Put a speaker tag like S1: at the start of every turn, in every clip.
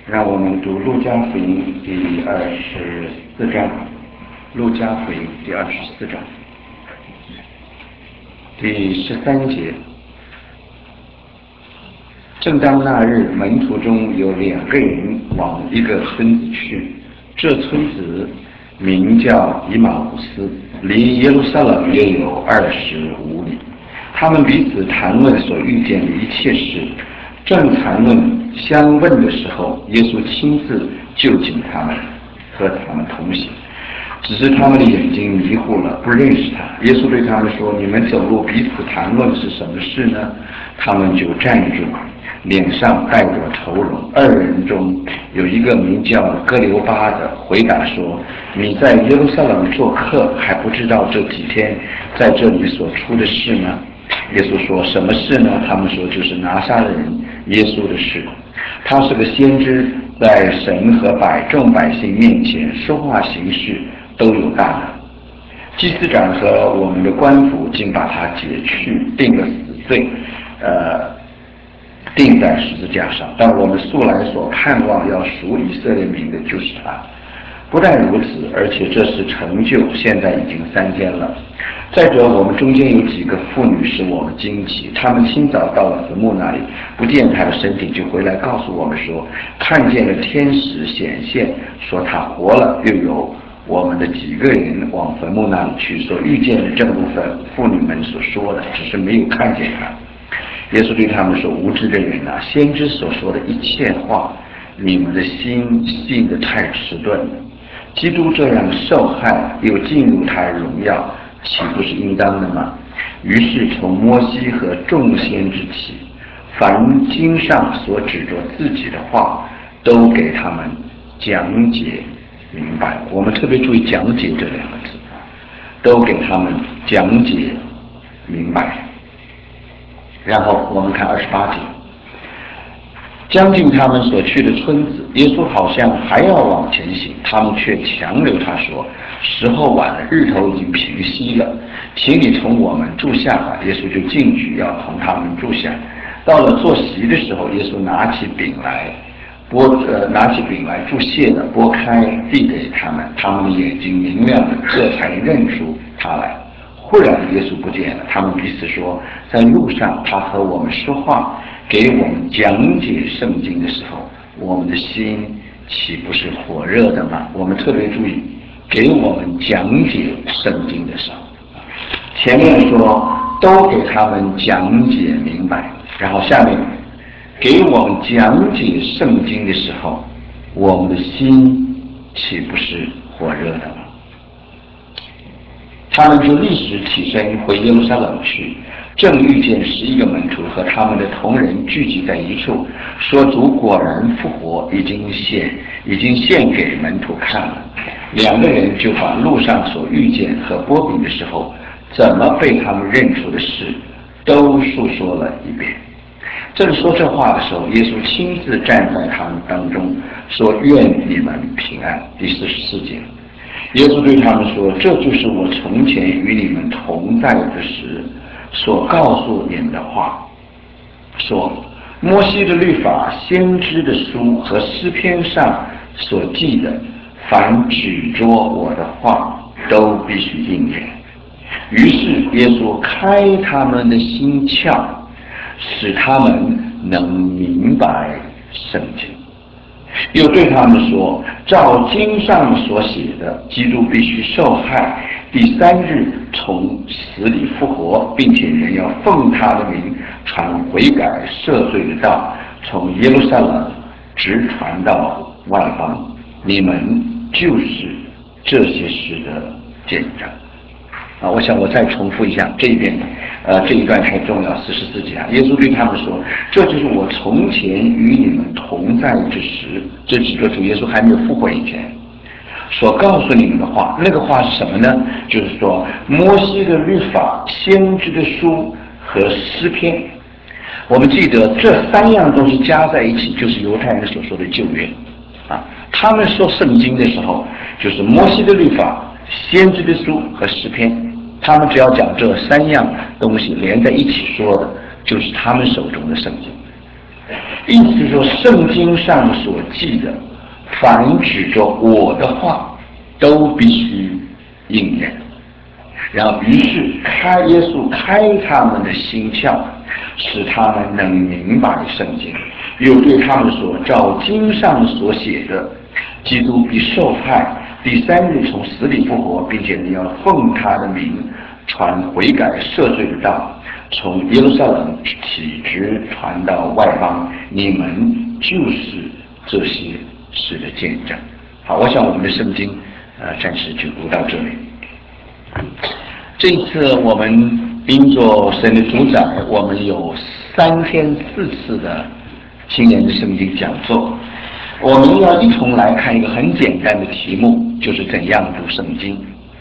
S1: 让我们读路加福音第24章，路加福音第24章第13节。正当那日，门徒中有2个人往一个村子去，这村子名叫以马忤斯，离耶路撒冷约有25里。他们彼此谈论所遇见的一切事，正谈论相问的时候，耶稣亲自就近他们，和他们同行。只是他们的眼睛迷糊了，不认识他。耶稣对他们说：“你们走路彼此谈论是什么事呢？”他们就站住，脸上带着愁容。2人中有一个名叫哥留巴的，回答说：“你在耶路撒冷做客，还不知道这几天在这里所出的事吗？”耶稣说：“什么事呢？”他们说：“就是拿撒勒人耶稣的事。他是个先知，在神和众百姓面前说话行事都有大能。祭司长和我们的官府竟把他解去，定了死罪，钉在十字架上。但我们素来所盼望要赎以色列民的就是他。不但如此，而且这是成就，现在已经3天了。再者，我们中间有几个妇女使我们惊奇，她们清早到了坟墓那里，不见他的身体，就回来告诉我们说，看见了天使显现，说他活了。又有我们的几个人往坟墓那里去，所遇见的正如妇女们所说的，只是没有看见他。耶稣对他们说：“无知的人啊，先知所说的一切话，你们的心信得太迟钝了。基督这样受害，又进入他荣耀，岂不是应当的吗？”于是从摩西和众先知起，凡经上所指着自己的话，都给他们讲解明白。我们特别注意“讲解”这2个字，都给他们讲解明白。然后我们看28节，将近他们所去的村子，耶稣好像还要往前行，他们却强留他说：“时候晚了，日头已经平息了，请你从我们住下吧。”耶稣就进去要同他们住下。到了坐席的时候，耶稣拿起饼来祝谢了，拨开递给他们，他们的眼睛明亮了，这才认出他来。忽然耶稣不见了，他们彼此说，在路上他和我们说话，给我们讲解圣经的时候，我们的心岂不是火热的吗？我们特别注意，给我们讲解圣经的时候，前面说都给他们讲解明白，然后下面给我们讲解圣经的时候，我们的心岂不是火热的吗？他们就立时起身回耶路撒冷去，正遇见11个门徒和他们的同人聚集在一处，说主果然复活，已经献给门徒看了。2个人就把路上所遇见和拨饼的时候，怎么被他们认出的事，都述说了一遍。正说这话的时候，耶稣亲自站在他们当中，说：“愿你们平安。”第44节。耶稣对他们说：“这就是我从前与你们同在之时所告诉你们的话，说摩西的律法、先知的书和诗篇上所记的，凡指着我的话，都必须应验。”于是耶稣开他们的心窍，使他们能明白圣经。又对他们说，照经上所写的，基督必须受害，第3日从死里复活，并且人要奉他的名传悔改赦罪的道，从耶路撒冷直传到外邦。你们就是这些事的见证。我想我再重复一下这一段太重要。44节耶稣对他们说：“这就是我从前与你们同在之时，这指着主耶稣还没有复活以前所告诉你们的话。”那个话是什么呢？就是说摩西的律法、先知的书和诗篇。我们记得这3样东西加在一起，就是犹太人所说的旧约他们说圣经的时候，就是摩西的律法、先知的书和诗篇。他们只要讲这3样东西连在一起说的，就是他们手中的圣经。 意思是说，圣经上所记的，凡指着我的话，都必须应验。然后，于是耶稣开他们的心窍，使他们能明白圣经，又对他们说：照经上所写的，基督必受害，第3日从死里复活，并且你要奉他的名传悔改赦罪的道，从耶路撒冷起直传到外邦，你们就是这些事的见证。好，我想我们的圣经暂时就读到这里。这一次我们因着神的主宰，我们有3天4次的青年的圣经讲座。我们要一同来看一个很简单的题目，就是怎样读圣经。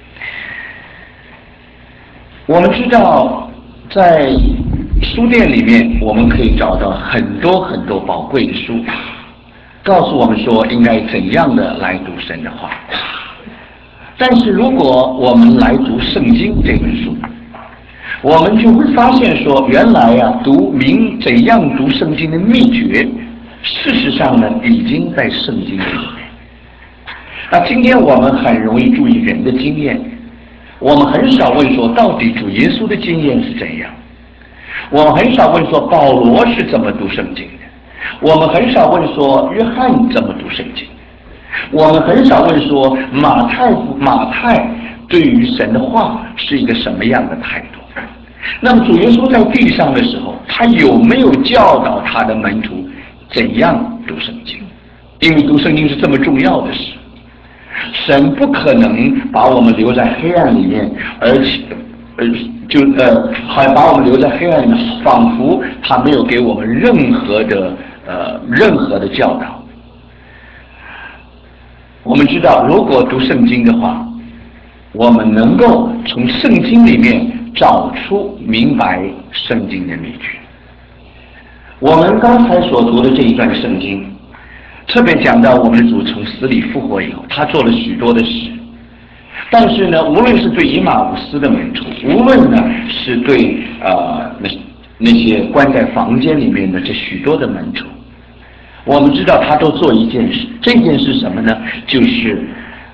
S1: 我们知道在书店里面我们可以找到很多很多宝贵的书，告诉我们说应该怎样的来读神的话。但是如果我们来读圣经这本书，我们就会发现说，原来怎样读圣经的秘诀，事实上呢已经在圣经里面。那今天我们很容易注意人的经验，我们很少问说到底主耶稣的经验是怎样，我们很少问说保罗是怎么读圣经的，我们很少问说约翰怎么读圣经，我们很少问说马太对于神的话是一个什么样的态度。那么主耶稣在地上的时候，他有没有教导他的门徒怎样读圣经？因为读圣经是这么重要的事，神不可能把我们留在黑暗里面，而且还把我们留在黑暗里面，仿佛他没有给我们任何的教导。我们知道，如果读圣经的话，我们能够从圣经里面找出明白圣经的秘诀。我们刚才所读的这一段圣经，特别讲到我们的主从死里复活以后，他做了许多的事。但是呢，无论是对以马忤斯的门徒，无论呢是对那些关在房间里面的这许多的门徒，我们知道他都做一件事，这件事什么呢？就是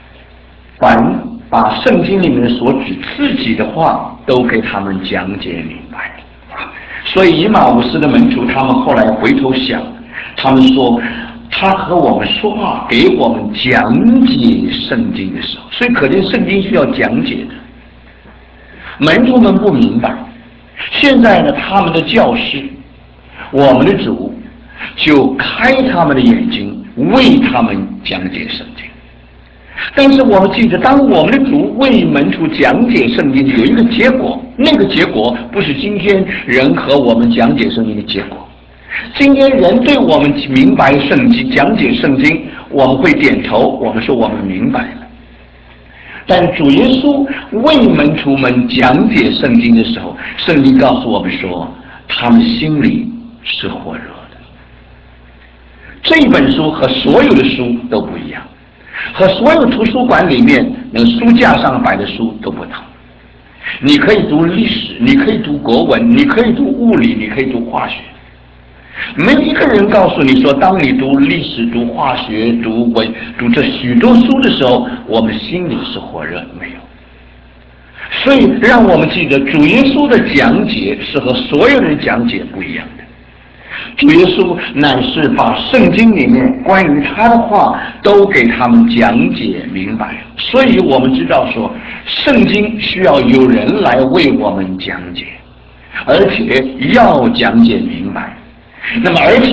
S1: 把圣经里面所指自己的话都给他们讲解明白。所以以马忤斯的门徒他们后来回头想，他们说他和我们说话，给我们讲解圣经的时候，所以可见圣经需要讲解的。门徒们不明白，现在呢他们的教师，我们的主就开他们的眼睛，为他们讲解圣经。但是我们记得，当我们的主为门徒讲解圣经，有一个结果，那个结果不是今天人和我们讲解圣经的结果。今天人对我们明白圣经、讲解圣经，我们会点头，我们说我们明白了。但主耶稣为门徒们讲解圣经的时候，圣经告诉我们说，他们心里是火热的。这本书和所有的书都不一样，和所有图书馆里面那个书架上摆的书都不同。你可以读历史，你可以读国文，你可以读物理，你可以读化学。没有一个人告诉你说，当你读历史、读化学、读这许多书的时候，我们心里是火热的，没有。所以让我们记得，主耶稣的讲解是和所有人讲解不一样的。主耶稣乃是把圣经里面关于他的话都给他们讲解明白，所以我们知道说，圣经需要有人来为我们讲解，而且要讲解明白。那么而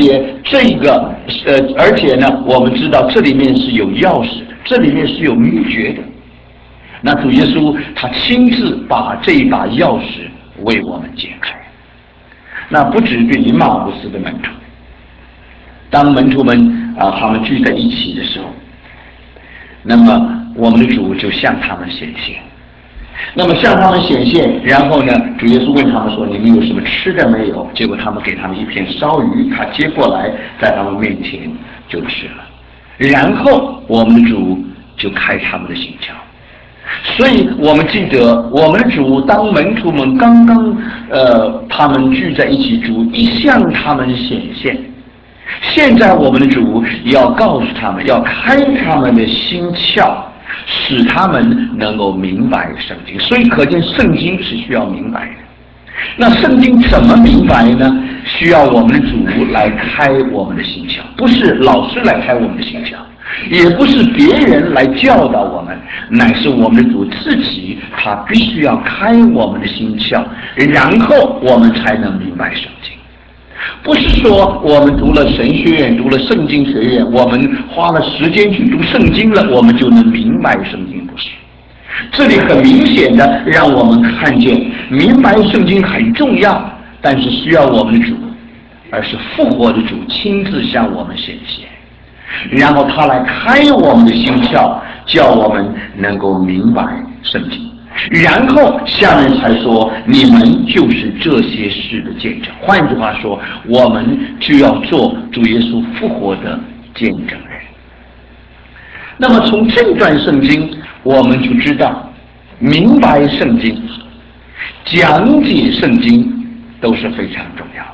S1: 且呢，我们知道这里面是有钥匙的，这里面是有秘诀的。那主耶稣他亲自把这一把钥匙为我们解开。那不止对以马忤斯的门徒，当门徒们他们聚在一起的时候，那么我们的主就向他们显现。那么向他们显现，然后呢，主耶稣问他们说：“你们有什么吃的没有？”结果他们给他们一片烧鱼，他接过来，在他们面前就吃了。然后我们的主就开他们的心窍。所以我们记得，我们的主当门徒们刚刚他们聚在一起，主一向他们显现， 现在我们的主要告诉他们，要开他们的心窍，使他们能够明白圣经。所以可见圣经是需要明白的。那圣经怎么明白呢？需要我们的主来开我们的心窍，不是老师来开我们的心窍，也不是别人来教导我们，乃是我们的主自己，他必须要开我们的心窍，然后我们才能明白圣经。不是说我们读了神学院，读了圣经学院，我们花了时间去读圣经了，我们就能明白圣经，不是。这里很明显的让我们看见，明白圣经很重要，但是需要我们的主，而是复活的主亲自向我们显现，然后他来开我们的心窍，叫我们能够明白圣经。然后下面才说，你们就是这些事的见证。换句话说，我们就要做主耶稣复活的见证人。那么从这段圣经我们就知道，明白圣经、讲解圣经都是非常重要的。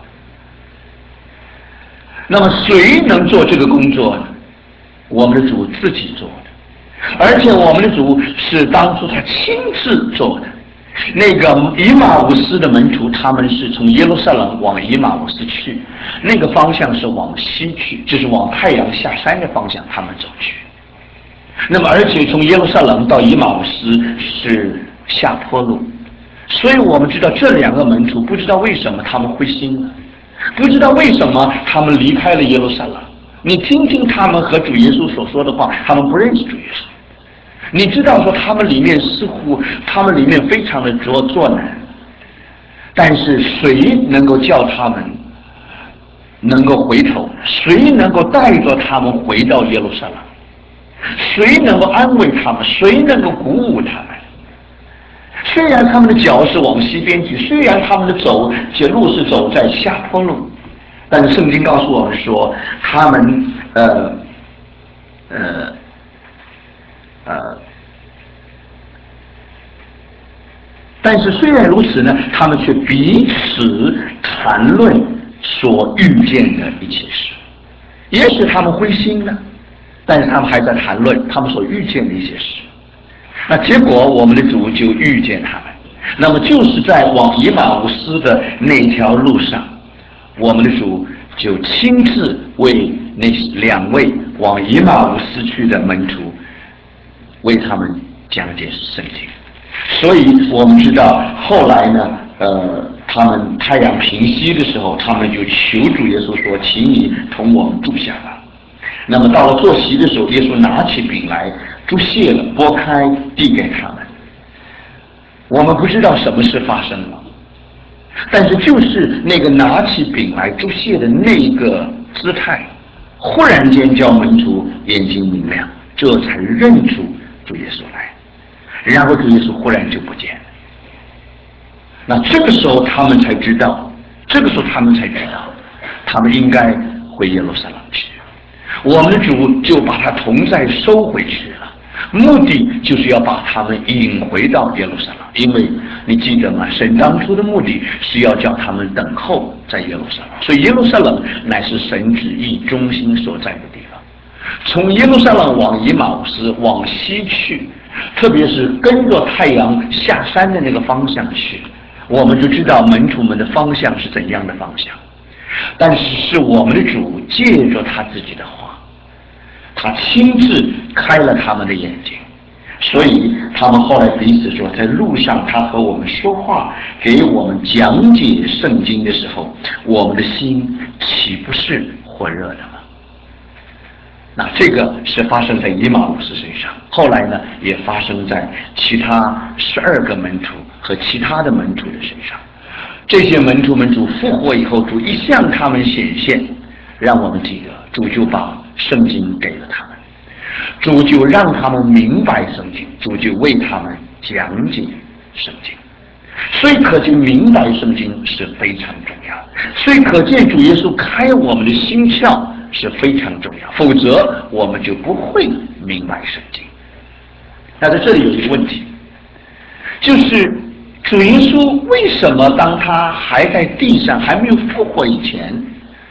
S1: 那么谁能做这个工作呢？我们的主自己做的，而且我们的主是当初他亲自做的。那个以马忤斯的门徒，他们是从耶路撒冷往以马忤斯去，那个方向是往西去，就是往太阳下山的方向他们走去。那么而且从耶路撒冷到以马忤斯是下坡路，所以我们知道这两个门徒不知道为什么他们灰心了，不知道为什么他们离开了耶路撒冷。你听听他们和主耶稣所说的话，他们不认识主耶稣。你知道说他们里面似乎他们里面非常的作难，但是谁能够叫他们能够回头？谁能够带着他们回到耶路撒冷？谁能够安慰他们？谁能够鼓舞他们？虽然他们的脚是往西边去，虽然他们的路是走在下坡路，但是圣经告诉我们说，他们但是虽然如此呢，他们却彼此谈论所遇见的一切事。也许他们灰心了，但是他们还在谈论他们所遇见的一些事。那结果我们的主就遇见他们，那么就是在往以马忤斯的那条路上，我们的主就亲自为那两位往以马忤斯去的门徒为他们讲解圣经。所以我们知道后来呢，他们太阳平息的时候，他们就求主耶稣说，请你同我们住下吧。那么到了坐席的时候，耶稣拿起饼来，祝谢了，拨开递给他们。我们不知道什么事发生了，但是就是那个拿起饼来祝谢的那个姿态，忽然间叫门徒眼睛明亮，这才认出主耶稣来。然后主耶稣忽然就不见了。那这个时候他们才知道，他们应该回耶路撒冷去。我们的主就把他同在收回去了，目的就是要把他们引回到耶路撒冷。因为你记得吗？神当初的目的是要叫他们等候在耶路撒冷，所以耶路撒冷乃是神旨意中心所在的地方。从耶路撒冷往以马忤斯往西去，特别是跟着太阳下山的那个方向去，我们就知道门徒们的方向是怎样的方向。但是是我们的主借着他自己的话，他亲自开了他们的眼睛，所以他们后来彼此说，在路上他和我们说话，给我们讲解圣经的时候，我们的心岂不是火热的吗？那这个是发生在以马忤斯身上，后来呢也发生在其他12个门徒和其他的门徒的身上。这些门徒们主复活以后，主一向他们显现，让我们记得主就把圣经给了他们，主就让他们明白圣经，主就为他们讲解圣经。所以可见明白圣经是非常重要的，所以可见主耶稣开我们的心窍是非常重要，否则我们就不会明白圣经。那在这里有一个问题，就是主耶稣为什么当他还在地上还没有复活以前，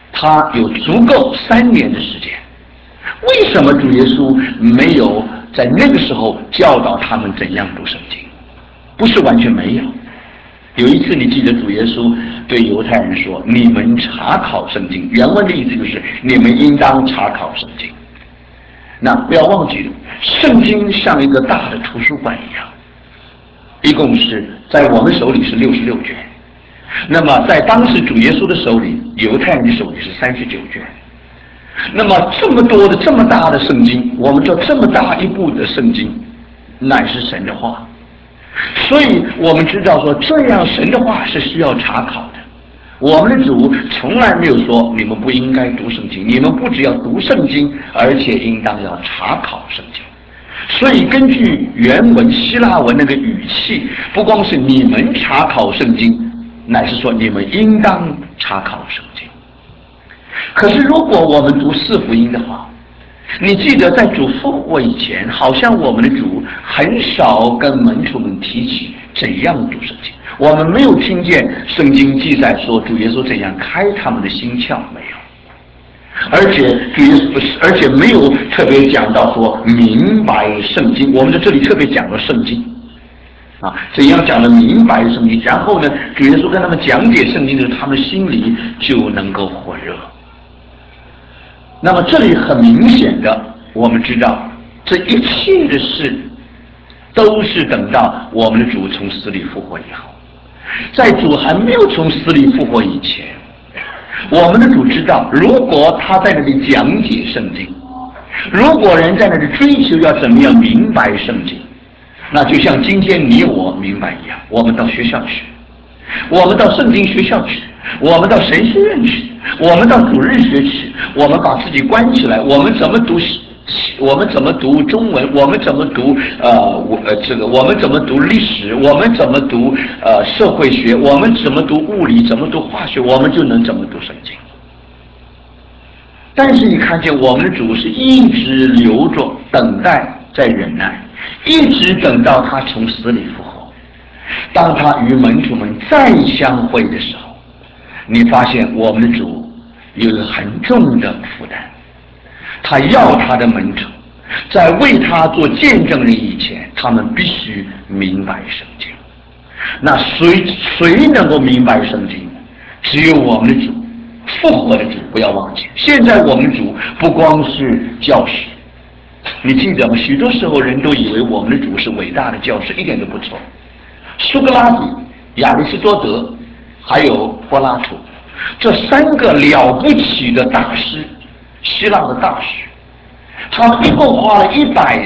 S1: 他有足够3年的时间。为什么主耶稣没有在那个时候教导他们怎样读圣经？不是完全没有。有一次你记得主耶稣对犹太人说，你们查考圣经，原文的意思就是你们应当查考圣经。那不要忘记了，圣经像一个大的图书馆一样，一共是在我们手里是66卷，那么在当时主耶稣的手里，犹太人的手里是39卷。那么这么多的这么大的圣经，我们说这么大一部的圣经乃是神的话，所以我们知道说这样神的话是需要查考的。我们的主从来没有说你们不应该读圣经，你们不只要读圣经，而且应当要查考圣经。所以根据原文希腊文那个语气，不光是你们查考圣经，乃是说你们应当查考圣经。可是如果我们读四福音的话，你记得在主复活以前，好像我们的主很少跟门徒们提起怎样读圣经。我们没有听见圣经记载说主耶稣怎样开他们的心窍，没有。而且主耶稣而且没有特别讲到说明白圣经。我们在这里特别讲了圣经啊，怎样讲的明白圣经，然后呢，主耶稣跟他们讲解圣经的时候，他们心里就能够火热。那么这里很明显的，我们知道这一切的事都是等到我们的主从死里复活以后。在主还没有从死里复活以前，我们的主知道，如果他在那里讲解圣经，如果人在那里追求要怎么样明白圣经，那就像今天你我明白一样，我们到学校去，我们到圣经学校去，我们到神学院去，我们到主日学去，我们把自己关起来，我们怎么读中文，我们怎么读我们怎么读历史，我们怎么读社会学，我们怎么读物理，怎么读化学，我们就能怎么读圣经。但是你看见我们的主是一直留着等待，在忍耐，一直等到他从死里复活。当他与门徒们再相会的时候，你发现我们的主有一个很重的负担，他要他的门徒在为他做见证人以前，他们必须明白圣经。那谁能够明白圣经？只有我们的主，复活的主。不要忘记，现在我们的主不光是教师，你记得吗？许多时候人都以为我们的主是伟大的教师，一点都不错。苏格拉底、亚里士多德还有柏拉图，这3个了不起的大师，希腊的大师，他们一共花了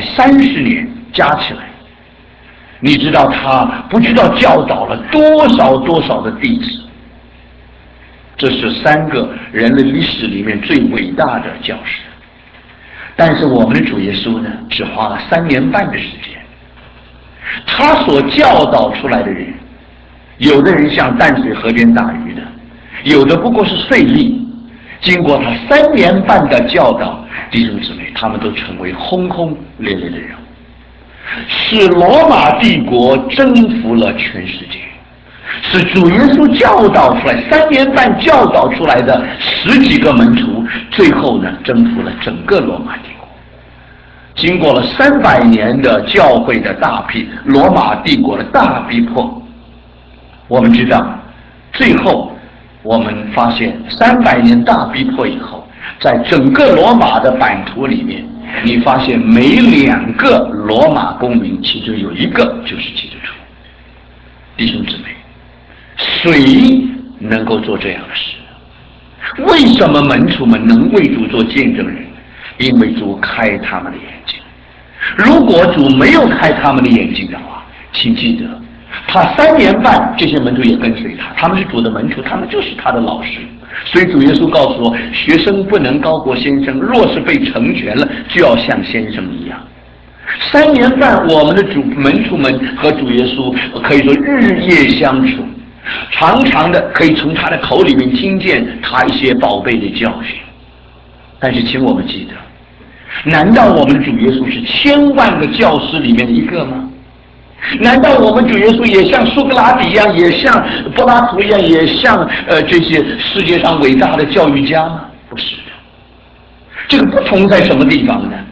S1: 130年加起来。你知道他不知道教导了多少的弟子。这是3个人类历史里面最伟大的教师。但是我们的主耶稣呢，只花了3年半的时间。他所教导出来的人，有的人像淡水河边打鱼的，有的不过是税吏。经过他3年半的教导，弟兄姊妹，他们都成为轰轰烈烈的人物，使罗马帝国征服了全世界，是主耶稣教导出来3年半教导出来的10几个门徒，最后呢征服了整个罗马帝国。经过了300年的教会的罗马帝国的大逼迫，我们知道，最后我们发现300年大逼迫以后，在整个罗马的版图里面，你发现每2个罗马公民其中有1个就是基督徒。弟兄姊妹，谁能够做这样的事？为什么门徒们能为主做见证人？因为主开他们的眼睛。如果主没有开他们的眼睛的话，请记得，他3年半这些门徒也跟随他，他们是主的门徒，他们就是他的老师。所以主耶稣告诉我，学生不能高过先生，若是被成全了，就要像先生一样。3年半，我们的门徒们和主耶稣可以说日夜相处，常常的可以从他的口里面听见他一些宝贝的教训。但是请我们记得，难道我们的主耶稣是1000万个教师里面的一个吗？ 难道我们主耶稣也像苏格拉底一样，也像柏拉图一样，也像这些世界上伟大的教育家吗？不是的。这个不同在什么地方呢？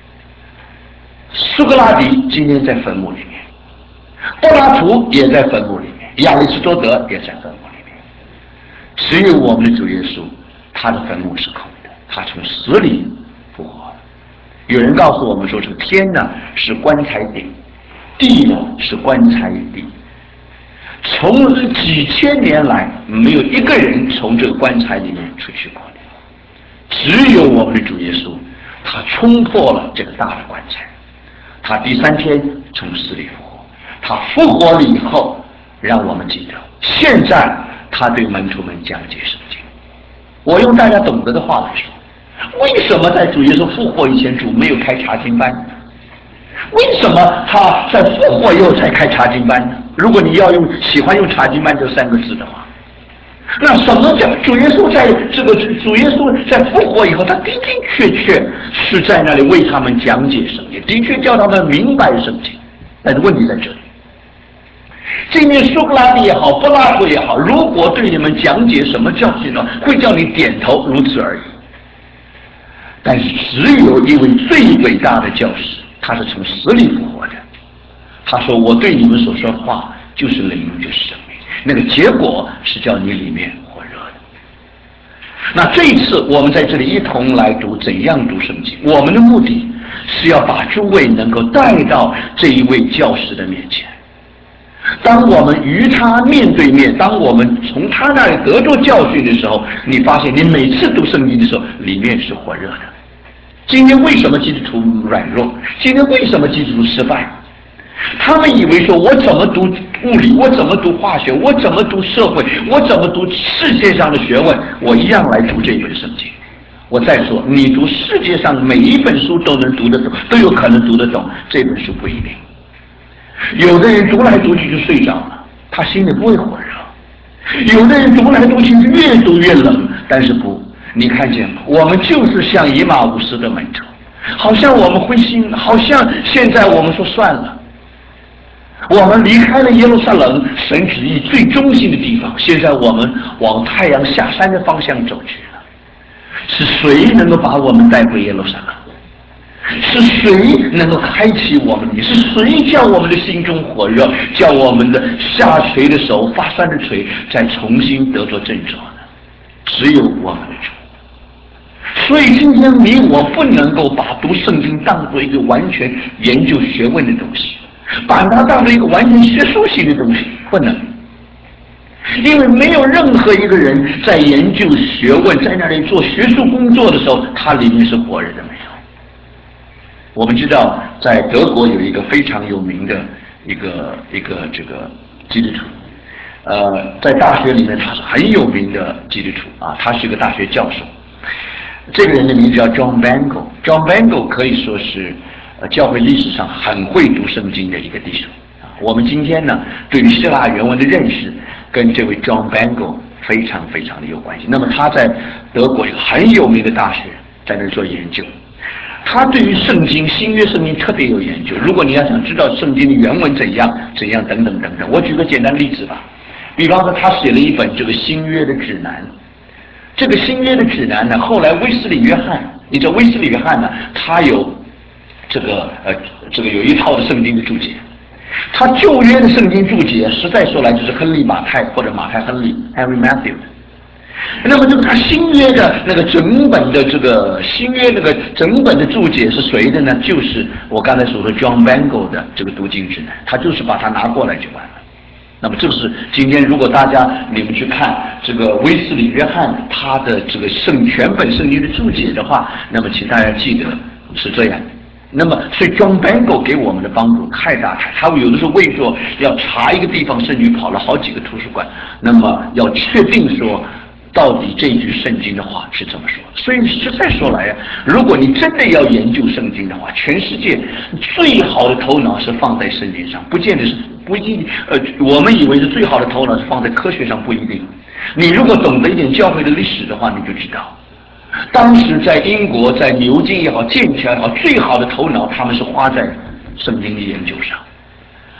S1: 苏格拉底今天在坟墓里面，柏拉图也在坟墓里面，亚里士多德也在坟墓里面。只有我们的主耶稣，他的坟墓是空的，他从死里复活了。有人告诉我们说，这个天呢是棺材顶，地呢是棺材底。从几千年来，没有一个人从这个棺材里面出去过的，只有我们的主耶稣，他冲破了这个大的棺材，他第3天从死里复活。他复活了以后，让我们记得，现在他对门徒们讲解圣经。我用大家懂得的话来说，为什么在主耶稣复活以前，主没有开查经班？为什么他在复活以后才开查经班呢？如果你要喜欢用查经班这3个字的话，那什么叫主耶稣在主耶稣在复活以后，他的的确确是在那里为他们讲解圣经，的确叫他们明白圣经。但是问题在这里，今天苏格拉底也好，柏拉图也好，如果对你们讲解什么教训呢，会叫你点头，如此而已。但是只有一位最伟大的教师，他是从死里复活的。他说：“我对你们所说的话就是灵，就是生命。那个结果是叫你里面火热的。”那这一次我们在这里一同来读怎样读圣经，我们的目的是要把诸位能够带到这一位教师的面前。当我们与他面对面，当我们从他那里得着教训的时候，你发现你每次读圣经的时候，里面是火热的。今天为什么基督徒软弱？今天为什么基督徒失败？他们以为说，我怎么读物理，我怎么读化学，我怎么读社会，我怎么读世界上的学问，我一样来读这本圣经。我再说，你读世界上每一本书都能读得懂，都有可能读得懂，这本书不一定。有的人读来读去就睡着了，他心里不会火热；有的人读来读去越读越冷，但是不，你看见吗？我们就是像以马忤斯的门徒，好像我们灰心，好像现在我们说算了，我们离开了耶路撒冷，神旨意最中心的地方，现在我们往太阳下山的方向走去了。是谁能够把我们带回耶路撒冷？是谁能够开启我们的？是谁叫我们的心中火热，叫我们的下垂的手、发酸的腿再重新得着振作呢？只有我们的主。所以今天你我不能够把读圣经当作一个完全研究学问的东西，把它当作一个完全学术性的东西，不能。因为没有任何一个人在研究学问，在那里做学术工作的时候，他里面是火热的没有。我们知道，在德国有一个非常有名的一个这个基督徒，在大学里面他是很有名的基督徒啊，他是个大学教授。这个人的名字叫 John Bangel。John Bangel 可以说是教会历史上很会读圣经的一个弟兄啊。我们今天呢，对于希腊原文的认识，跟这位 John Bangel 非常非常的有关系。那么他在德国一个很有名的大学，在那做研究。他对于圣经新约圣经特别有研究。如果你要想知道圣经的原文怎样等等，我举个简单的例子吧。比方说他写了一本这个新约的指南。这个新约的指南呢，后来威斯理约翰，你知道威斯理约翰呢，他有这个有一套的圣经的注解。他旧约的圣经注解，实在说来就是亨利马太或者马太亨利 Henry Matthew。那么这个他新约的那个整本的新约那个整本的注解是谁的呢？就是我刚才所说 John Bangel 的这个读经指南，他就是把它拿过来就完了。那么这个是今天如果你们去看这个威斯理约翰他的这个全本圣经的注解的话，那么请大家记得是这样。那么所以 John Bangel 给我们的帮助太大，他有的时候为说要查一个地方，甚至跑了好几个图书馆，那么要确定说到底这句圣经的话是怎么说。所以实在说来如果你真的要研究圣经的话，全世界最好的头脑是放在圣经上，不一定我们以为是最好的头脑是放在科学上，不一定。你如果懂得一点教会的历史的话，你就知道当时在英国，在牛津也好，剑桥也好，最好的头脑他们是花在圣经的研究上。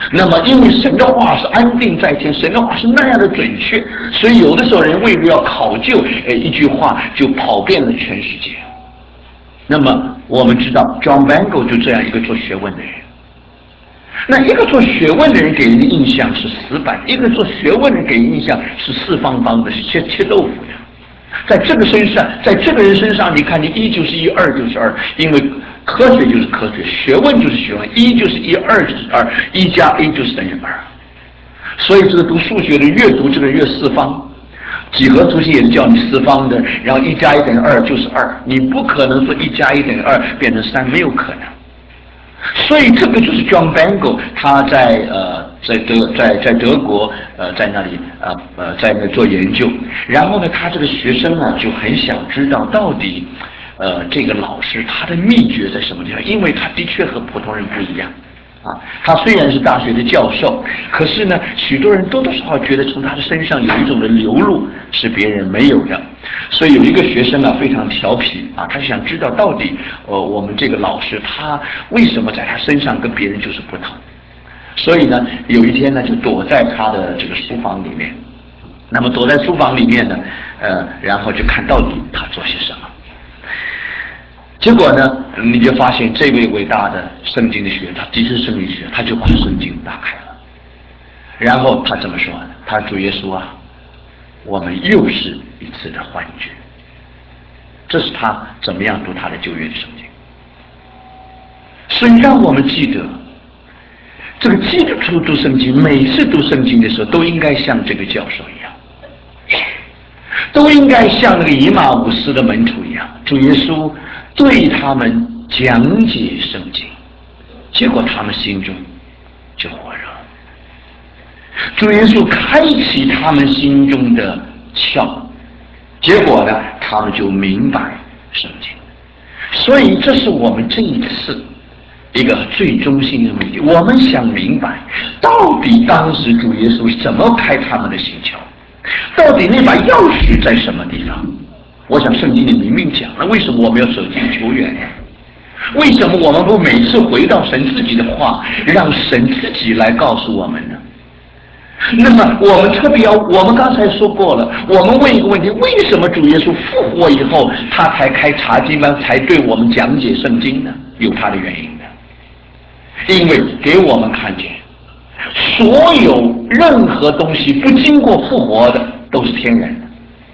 S1: 那么，因为神的话是安定在天，神的话是那样的准确，所以有的时候人为了要考究，一句话就跑遍了全世界。那么我们知道 ，John Bangor 就这样一个做学问的人。那一个做学问的人给人的印象是死板，一个做学问的人给人印象是四方方的，是切豆腐的。在这个身上，在这个人身上，你看，你一就是一，二就是二，因为科学就是科学，学问就是学问，一就是一，二就是二，一加一就是等于二。所以这个读数学的越读这个越四方，几何图形也是叫你四方的，然后一加一等于二就是二，你不可能说一加一等于二变成三，没有可能。所以这个就是 John Bangor 他在德国在那里在那做研究，然后呢，他这个学生呢就很想知道到底这个老师他的秘诀在什么地方，因为他的确和普通人不一样。他虽然是大学的教授，可是呢，许多人多多少少觉得从他的身上有一种的流露是别人没有的。所以有一个学生啊，非常调皮他想知道到底我们这个老师他为什么在他身上跟别人就是不同。所以呢，有一天呢，就躲在他的这个书房里面。那么躲在书房里面呢，然后就看到底他做些什么。结果呢，你就发现这位伟大的圣经的学者，他的确是圣经学，他就把圣经打开了，然后他这么说：“他主耶稣啊，我们又是一次的幻觉。”这是他怎么样读他的旧约的圣经。所以让我们记得，这个基督徒读圣经，每次读圣经的时候，都应该像这个教授一样，都应该像那个以马忤斯的门徒一样，主耶稣对他们讲解圣经，结果他们心中就火热。主耶稣开启他们心中的窍，结果呢，他们就明白圣经。所以这是我们这一次一个最中心的目的，我们想明白到底当时主耶稣怎么开他们的心窍，到底那把钥匙在什么地方。我想圣经里明明讲了，为什么我们要舍近求远呢？为什么我们不每次回到神自己的话，让神自己来告诉我们呢？那么我们特别我们刚才说过了，我们问一个问题：为什么主耶稣复活以后，他才开查经班，才对我们讲解圣经呢？有他的原因的，因为给我们看见，所有任何东西不经过复活的都是天然的。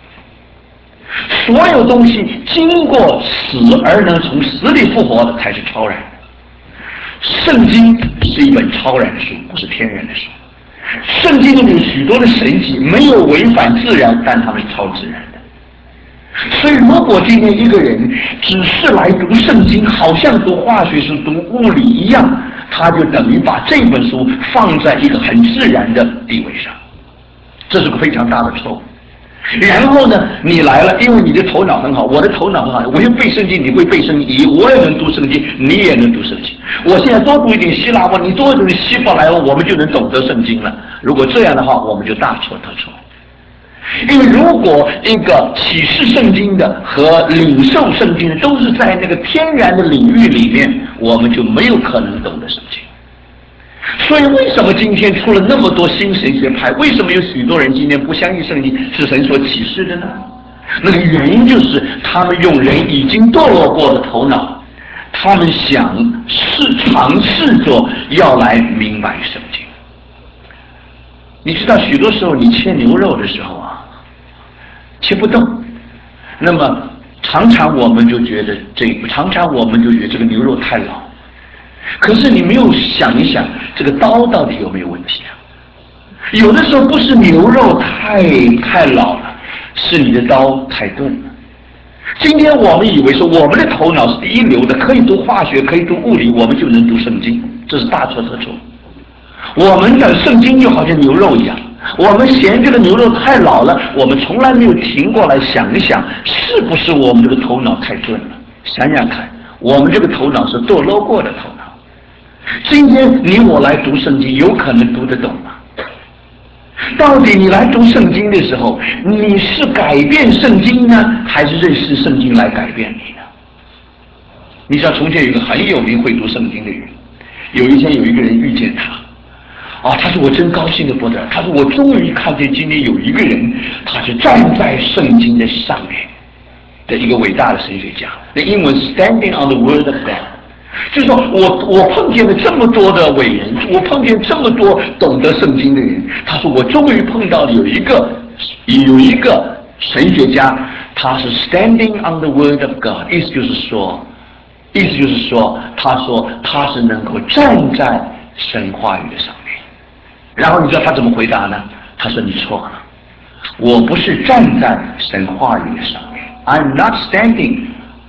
S1: 所有东西经过死而能从死里复活的才是超然的。圣经是一本超然的书，不是天然的书。圣经里有许多的神迹，没有违反自然，但它们是超自然的。所以如果今天一个人只是来读圣经，好像读化学书、读物理一样，他就等于把这本书放在一个很自然的地位上，这是个非常大的错误。然后呢，你来了，因为你的头脑很好，我的头脑很好，我会背圣经，你会背圣经，我也能读圣经，你也能读圣经。我现在多读一点希腊文，你多读一点希伯来文，我们就能懂得圣经了。如果这样的话，我们就大错特错。因为如果一个启示圣经的和领受圣经的都是在那个天然的领域里面，我们就没有可能懂得圣经。所以为什么今天出了那么多新神学派？为什么有许多人今天不相信圣经是神所启示的呢？那个原因就是他们用人已经堕落过的头脑，他们尝试着要来明白圣经。你知道许多时候你切牛肉的时候切不动，那么常常我们就觉得这个牛肉太老。可是你没有想一想，这个刀到底有没有问题啊？有的时候不是牛肉太老了，是你的刀太钝了。今天我们以为说我们的头脑是第一流的，可以读化学，可以读物理，我们就能读圣经，这是大错特错。我们的圣经就好像牛肉一样，我们嫌这个牛肉太老了，我们从来没有停过来想一想，是不是我们这个头脑太钝了？想想看，我们这个头脑是堕落过的头脑。今天你我来读圣经，有可能读得懂吗？到底你来读圣经的时候，你是改变圣经呢，还是认识圣经来改变你呢？你知道从前有一个很有名会读圣经的人，有一天有一个人遇见他， 他说我真高兴的不得了，他说我终于看见今天有一个人，他是站在圣经的上面的一个伟大的神学家。那英文 standing on the word of God， 就是说我碰见了这么多的伟人，我碰见这么多懂得圣经的人，他说我终于碰到有一个神学家，他是 standing on the word of God， 意思就是说，他说他是能够站在神话语的上面。然后你知道他怎么回答呢？他说你错了，我不是站在神话语的上面 ，I'm not standing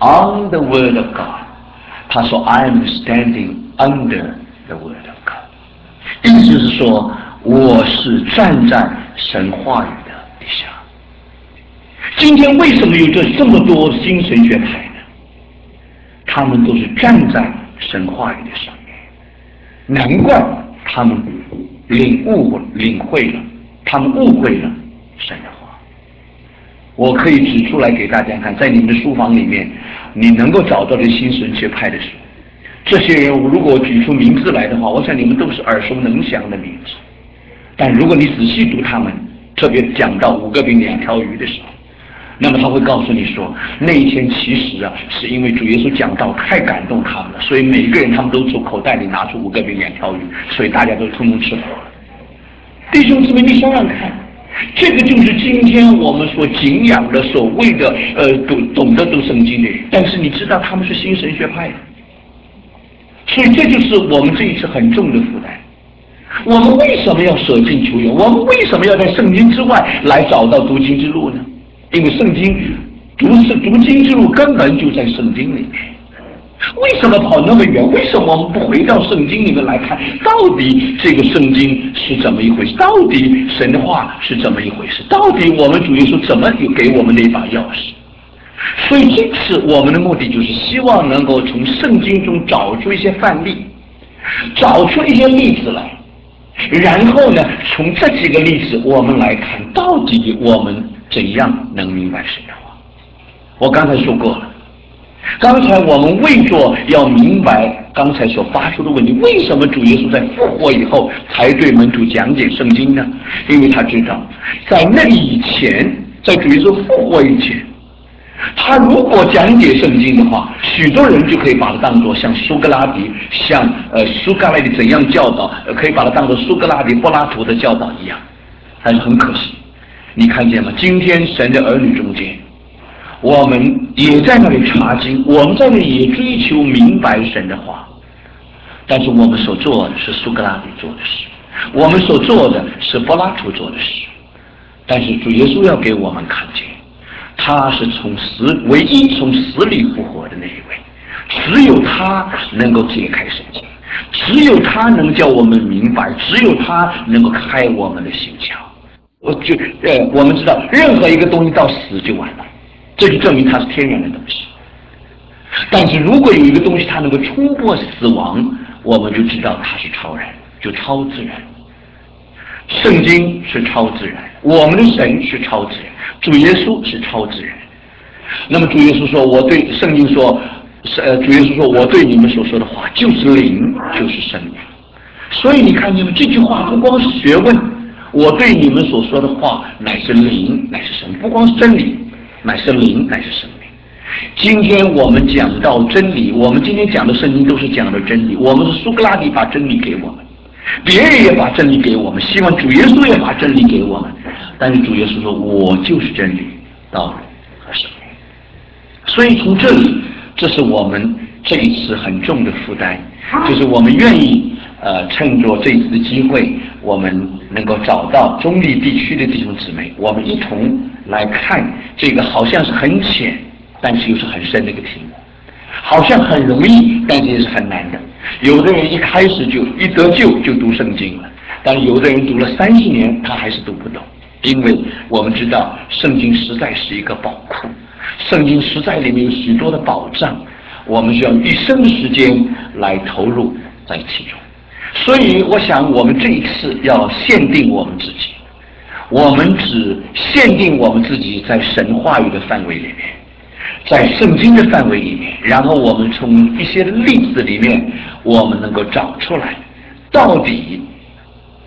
S1: on the word of God。他说 I'm standing under the word of God， 意思就是说我是站在神话语的底下。今天为什么有这么多新神学派呢？他们都是站在神话语的上面，难怪他们领会了，他们误会了神的话。我可以指出来给大家看，在你们的书房里面，你能够找到这新神学派的书。这些人，如果我举出名字来的话，我想你们都是耳熟能详的名字。但如果你仔细读他们，特别讲到5个饼2条鱼的时候，那么他会告诉你说，那一天其实是因为主耶稣讲道太感动他们了，所以每一个人他们都从口袋里拿出5个饼2条鱼，所以大家都通通吃饱了。弟兄姊妹，你想想看，这个就是今天我们所敬仰的所谓的懂得读圣经的人，但是你知道他们是新神学派的，所以这就是我们这一次很重的负担。我们为什么要舍近求远？我们为什么要在圣经之外来找到读经之路呢？因为圣经读经之路根本就在圣经里面。为什么跑那么远？为什么我们不回到圣经里面来看，到底这个圣经是怎么一回事？到底神的话是怎么一回事？到底我们主耶稣怎么有给我们那把钥匙？所以这次我们的目的就是希望能够从圣经中找出一些范例，找出一些例子来，然后呢，从这几个例子我们来看，到底我们怎样能明白神的话。我刚才说过了，刚才我们为着要明白刚才所发出的问题，为什么主耶稣在复活以后才对门徒讲解圣经呢？因为他知道在那以前，在主耶稣复活以前，他如果讲解圣经的话，许多人就可以把它当作像苏格拉底怎样教导，可以把它当作苏格拉底、柏拉图的教导一样。但是很可惜，你看见吗？今天神的儿女中间，我们也在那里查经，我们在那里也追求明白神的话，但是我们所做的是苏格拉底做的事，我们所做的是柏拉图做的事。但是主耶稣要给我们看见，他是唯一从死里复活的那一位，只有他能够解开圣经，只有他能叫我们明白，只有他能够开我们的心窍。我们知道任何一个东西到死就完了，这就证明它是天然的东西。但是如果有一个东西它能够冲破死亡，我们就知道它是超然，就超自然。圣经是超自然，我们的神是超自然，主耶稣是超自然。那么主耶稣说，圣经说，主耶稣说，我对你们所说的话就是灵，就是生命。所以你看见吗？这句话不光是学问，我对你们所说的话乃是灵，乃是生命，不光是真理，乃是灵，乃是生命。今天我们讲到真理，我们今天讲的圣经都是讲的真理。我们是苏格拉底把真理给我们，别人也把真理给我们，希望主耶稣也把真理给我们。但是主耶稣说，我就是真理、道路和生命。所以从这里，这是我们这一次很重的负担，就是我们愿意趁着这一次的机会，我们能够找到中立地区的弟兄姊妹，我们一同来看这个好像是很浅，但是又是很深的一个题目，好像很容易，但是也是很难的。有的人一开始就一得救就读圣经了，但有的人读了30年，他还是读不懂，因为我们知道圣经实在是一个宝库，圣经实在里面有许多的宝藏，我们需要一生的时间来投入在其中。所以我想我们这一次要限定我们自己，我们只限定我们自己在神话语的范围里面，在圣经的范围里面，然后我们从一些例子里面，我们能够找出来，到底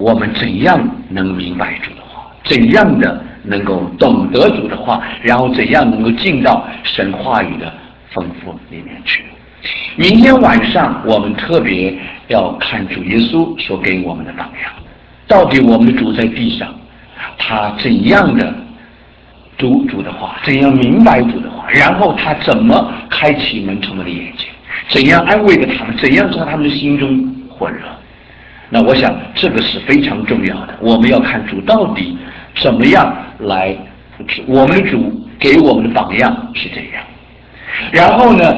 S1: 我们怎样能明白主的话，怎样的能够懂得主的话，然后怎样能够进到神话语的丰富里面去。明天晚上我们特别要看主耶稣所给我们的榜样，到底我们的主在地上他怎样的读主的话，怎样明白主的话，然后他怎么开启门徒们的眼睛，怎样安慰着他们，怎样在他们的心中火热。那我想这个是非常重要的，我们要看主到底怎么样来，我们的主给我们的榜样是这样。然后呢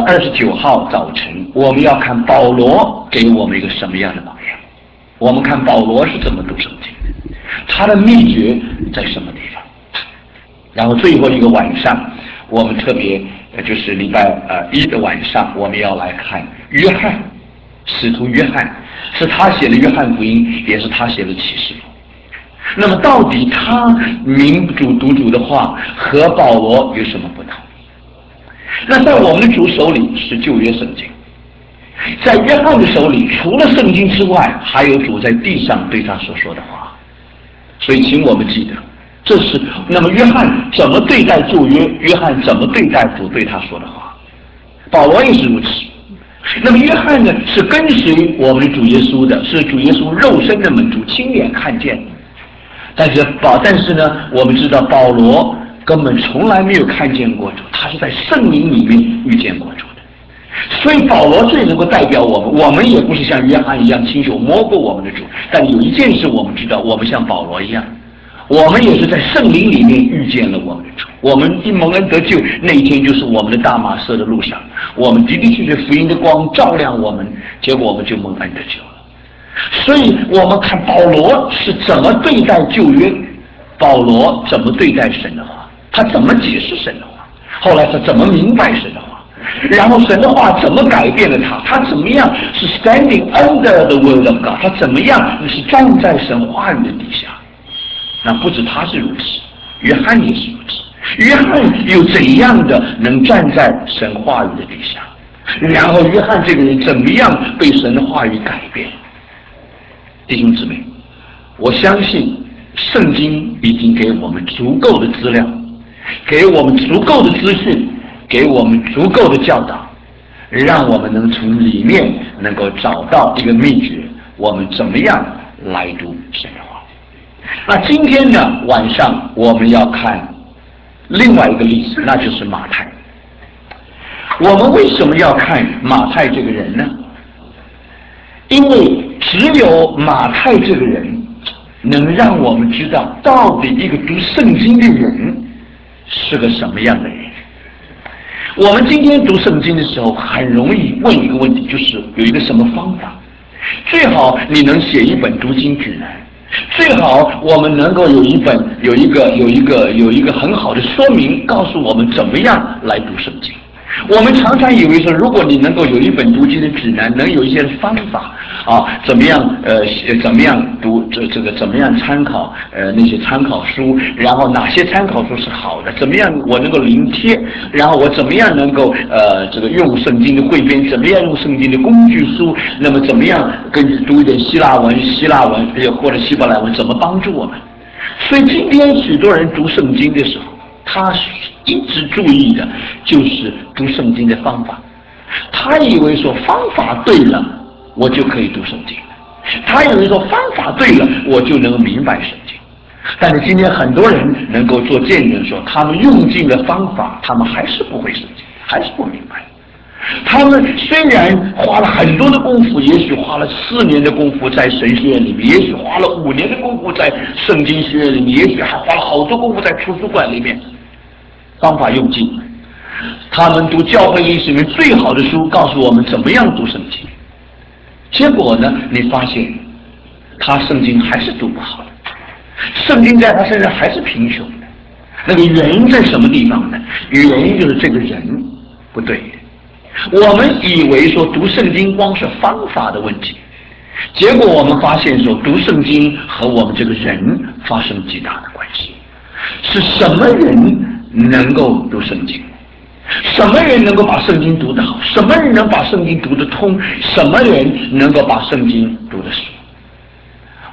S1: 29号早晨我们要看保罗给我们一个什么样的榜样，我们看保罗是怎么读圣经的，他的秘诀在什么地方。然后最后一个晚上我们特别就是礼拜1的晚上，我们要来看约翰，使徒约翰，是他写的约翰福音，也是他写的启示录。那么到底他明主读主的话和保罗有什么不同？那在我们的主手里是旧约圣经，在约翰的手里除了圣经之外，还有主在地上对他所说的话。所以请我们记得，这是那么约翰怎么对待旧约，约翰怎么对待主对他说的话，保罗也是如此。那么约翰呢，是跟随我们的主耶稣的，是主耶稣肉身的门徒，亲眼看见的。但是呢，我们知道保罗根本从来没有看见过主，他是在圣灵里面遇见过主的。所以保罗最能够代表我们，我们也不是像约翰一样亲手摸过我们的主，但有一件事我们知道，我们像保罗一样，我们也是在圣灵里面遇见了我们的主。我们一蒙恩得救那一天，就是我们的大马色的路上，我们的确福音的光照亮我们，结果我们就蒙恩得救了。所以我们看保罗是怎么对待旧约，保罗怎么对待神的话，他怎么解释神的话，后来他怎么明白神的话，然后神的话怎么改变了他，他怎么样是 standing under the word of God， 他怎么样是站在神话语的底下。那不止他是如此，约翰也是如此。约翰又怎样的能站在神话语的底下，然后约翰这个人怎么样被神的话语改变。弟兄姊妹，我相信圣经已经给我们足够的资料，给我们足够的资讯，给我们足够的教导，让我们能从里面能够找到一个秘诀，我们怎么样来读神的话。那今天呢晚上我们要看另外一个例子，那就是马太。我们为什么要看马太这个人呢？因为只有马太这个人能让我们知道到底一个读圣经的人是个什么样的人。我们今天读圣经的时候很容易问一个问题，就是有一个什么方法，最好你能写一本读经指南，最好我们能够有一个很好的说明，告诉我们怎么样来读圣经。我们常常以为说，如果你能够有一本读经的指南，能有一些方法怎么样读这个怎么样参考那些参考书，然后哪些参考书是好的，怎么样我能够临贴，然后我怎么样能够这个用圣经的汇编，怎么样用圣经的工具书，那么怎么样跟读一点希腊文或者希伯来文怎么帮助我们。所以今天许多人读圣经的时候，他一直注意的就是读圣经的方法，他以为说方法对了我就可以读圣经，他以为说方法对了我就能明白圣经。但是今天很多人能够做见证说，他们用尽了方法，他们还是不会圣经，还是不明白。他们虽然花了很多的功夫，也许花了4年的功夫在神学院里面，也许花了5年的功夫在圣经学院里面，也许还花了好多功夫在图书馆里面，方法用尽。他们读教会历史里面最好的书，告诉我们怎么样读圣经。结果呢，你发现他圣经还是读不好的，圣经在他身上还是贫穷的。那个原因在什么地方呢？原因就是这个人不对。我们以为说读圣经光是方法的问题，结果我们发现说读圣经和我们这个人发生极大的关系。是什么人能够读圣经？什么人能够把圣经读得好？什么人能把圣经读得通？什么人能够把圣经读得熟？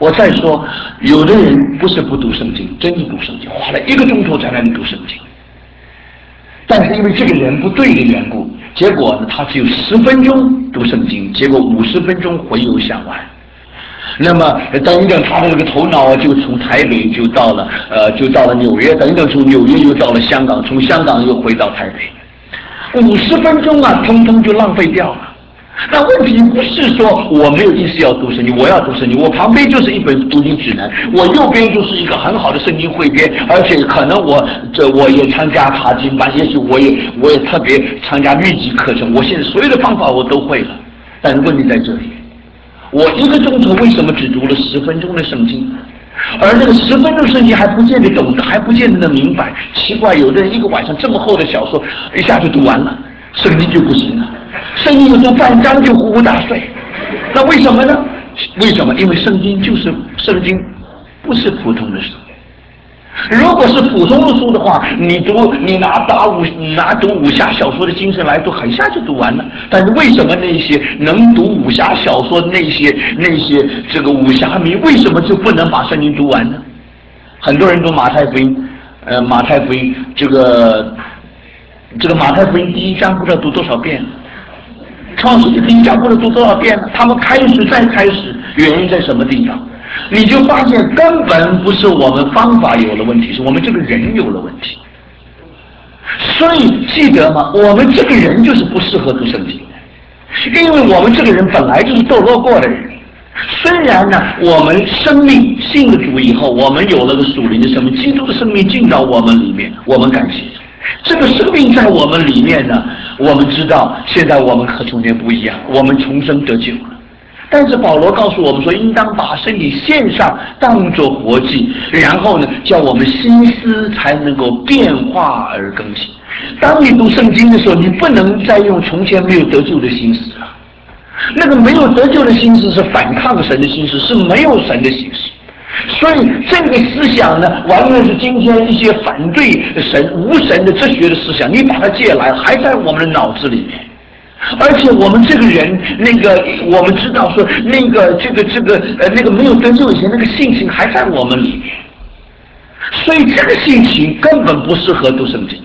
S1: 我再说，有的人不是不读圣经，真的读圣经，花了1个钟头在那里读圣经，但是因为这个人不对的缘故，结果呢，他只有10分钟读圣经，结果50分钟回游想完。那么等等，他的这个头脑就从台北就到了纽约，等等从纽约又到了香港，从香港又回到台北，50分钟啊，通通就浪费掉了。那问题不是说我没有意思要读圣经，我要读圣经，我旁边就是一本读经指南，我右边就是一个很好的圣经汇编，而且可能我也参加查经班，也许我也特别参加密集课程，我现在所有的方法我都会了，但是问题在这里，我1个钟头为什么只读了10分钟的圣经？而那个10分钟圣经还不见得懂得，还不见得能明白。奇怪，有的人1个晚上这么厚的小说一下就读完了，圣经就不行了。圣经有读半章就呼呼大睡，那为什么呢？为什么？因为圣经不是普通的书。如果是普通的书的话，你拿读武侠小说的精神来读，很下就读完了。但是为什么那些能读武侠小说那些这个武侠迷，为什么就不能把圣经读完呢？很多人读马太福音，马太福音这个马太福音第1章不知道读多少遍，创世纪第1章不知道读多少遍了。他们开始再开始，原因在什么地方？你就发现根本不是我们方法有了问题，是我们这个人有了问题。所以记得吗？我们这个人就是不适合读圣经的，因为我们这个人本来就是堕落过的人。虽然呢，我们生命信了主以后，我们有了个属灵的生命，基督的生命进到我们里面，我们感谢这个生命在我们里面呢。我们知道现在我们和从前不一样，我们重生得救了。但是保罗告诉我们说，应当把身体献上，当作活祭，然后呢，叫我们心思才能够变化而更新。当你读圣经的时候，你不能再用从前没有得救的心思了。那个没有得救的心思是反抗神的心思，是没有神的心思。所以这个思想呢，完全是今天一些反对神、无神的哲学的思想，你把它借来，还在我们的脑子里面。而且我们这个人，我们知道说，那个没有得救以前那个性情还在我们里面，所以这个性情根本不适合读圣经的。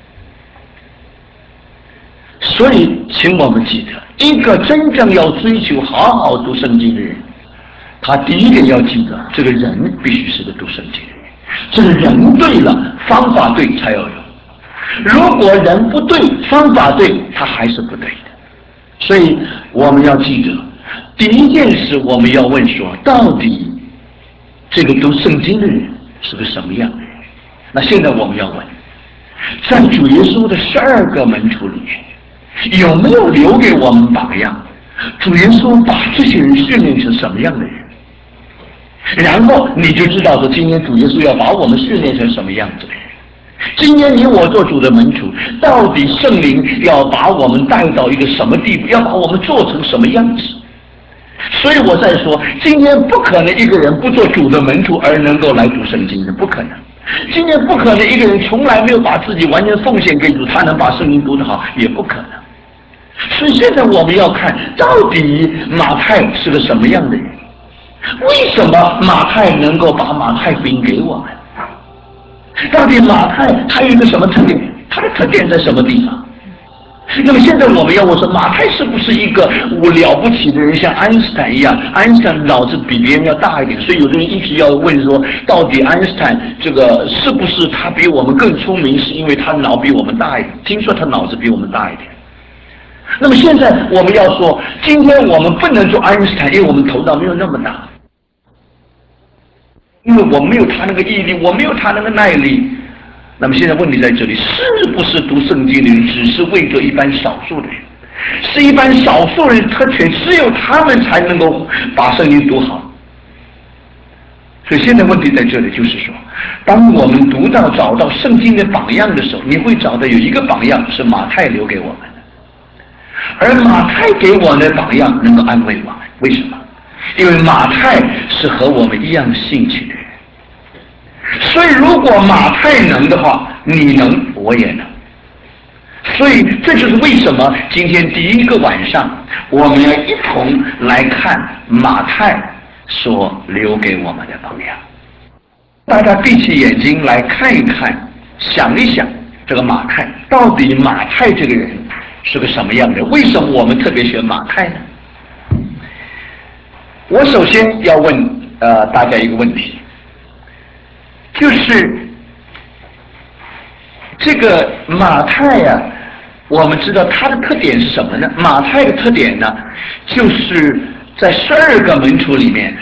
S1: 所以，请我们记得，一个真正要追求好好读圣经的人，他第一点要记得，这个人必须是个读圣经的人。这个人对了，方法对才有用。如果人不对，方法对，他还是不对的。所以我们要记得，第一件事我们要问说，到底这个读圣经的人是个什么样的人？那现在我们要问，在主耶稣的12个门徒里面，有没有留给我们榜样？主耶稣把这些人训练成什么样的人？然后你就知道说，今天主耶稣要把我们训练成什么样子的人。今天你我做主的门徒，到底圣灵要把我们带到一个什么地步，要把我们做成什么样子？所以我在说，今天不可能一个人不做主的门徒而能够来读圣经的，不可能。今天不可能一个人从来没有把自己完全奉献给主，他能把圣经读得好，也不可能。所以现在我们要看到底马太是个什么样的人，为什么马太能够把马太福音给我们？到底马太他有一个什么特点？他的特点在什么地方？那么现在我们要问说，马太是不是一个了不起的人，像爱因斯坦一样？爱因斯坦脑子比别人要大一点，所以有的人一直要问说，到底爱因斯坦这个是不是他比我们更聪明，是因为他脑比我们大一点？听说他脑子比我们大一点。那么现在我们要说，今天我们不能做爱因斯坦，因为我们头脑没有那么大。因为我没有他那个毅力，我没有他那个耐力。那么现在问题在这里，是不是读圣经的人只是为着一般少数的人？是一般少数人特权，只有他们才能够把圣经读好。所以现在问题在这里，就是说，当我们找到圣经的榜样的时候，你会找到有一个榜样是马太留给我们的，而马太给我们的榜样能够安慰我们。为什么？因为马太是和我们一样性情的人，所以如果马太能的话，你能，我也能。所以这就是为什么今天第一个晚上我们要一同来看马太所留给我们的榜样。大家闭起眼睛来看一看，想一想，这个马太到底马太这个人是个什么样的人？为什么我们特别选马太呢？我首先要问大家一个问题，就是这个马太呀，我们知道他的特点是什么呢？马太的特点呢，就是在12个门徒里面，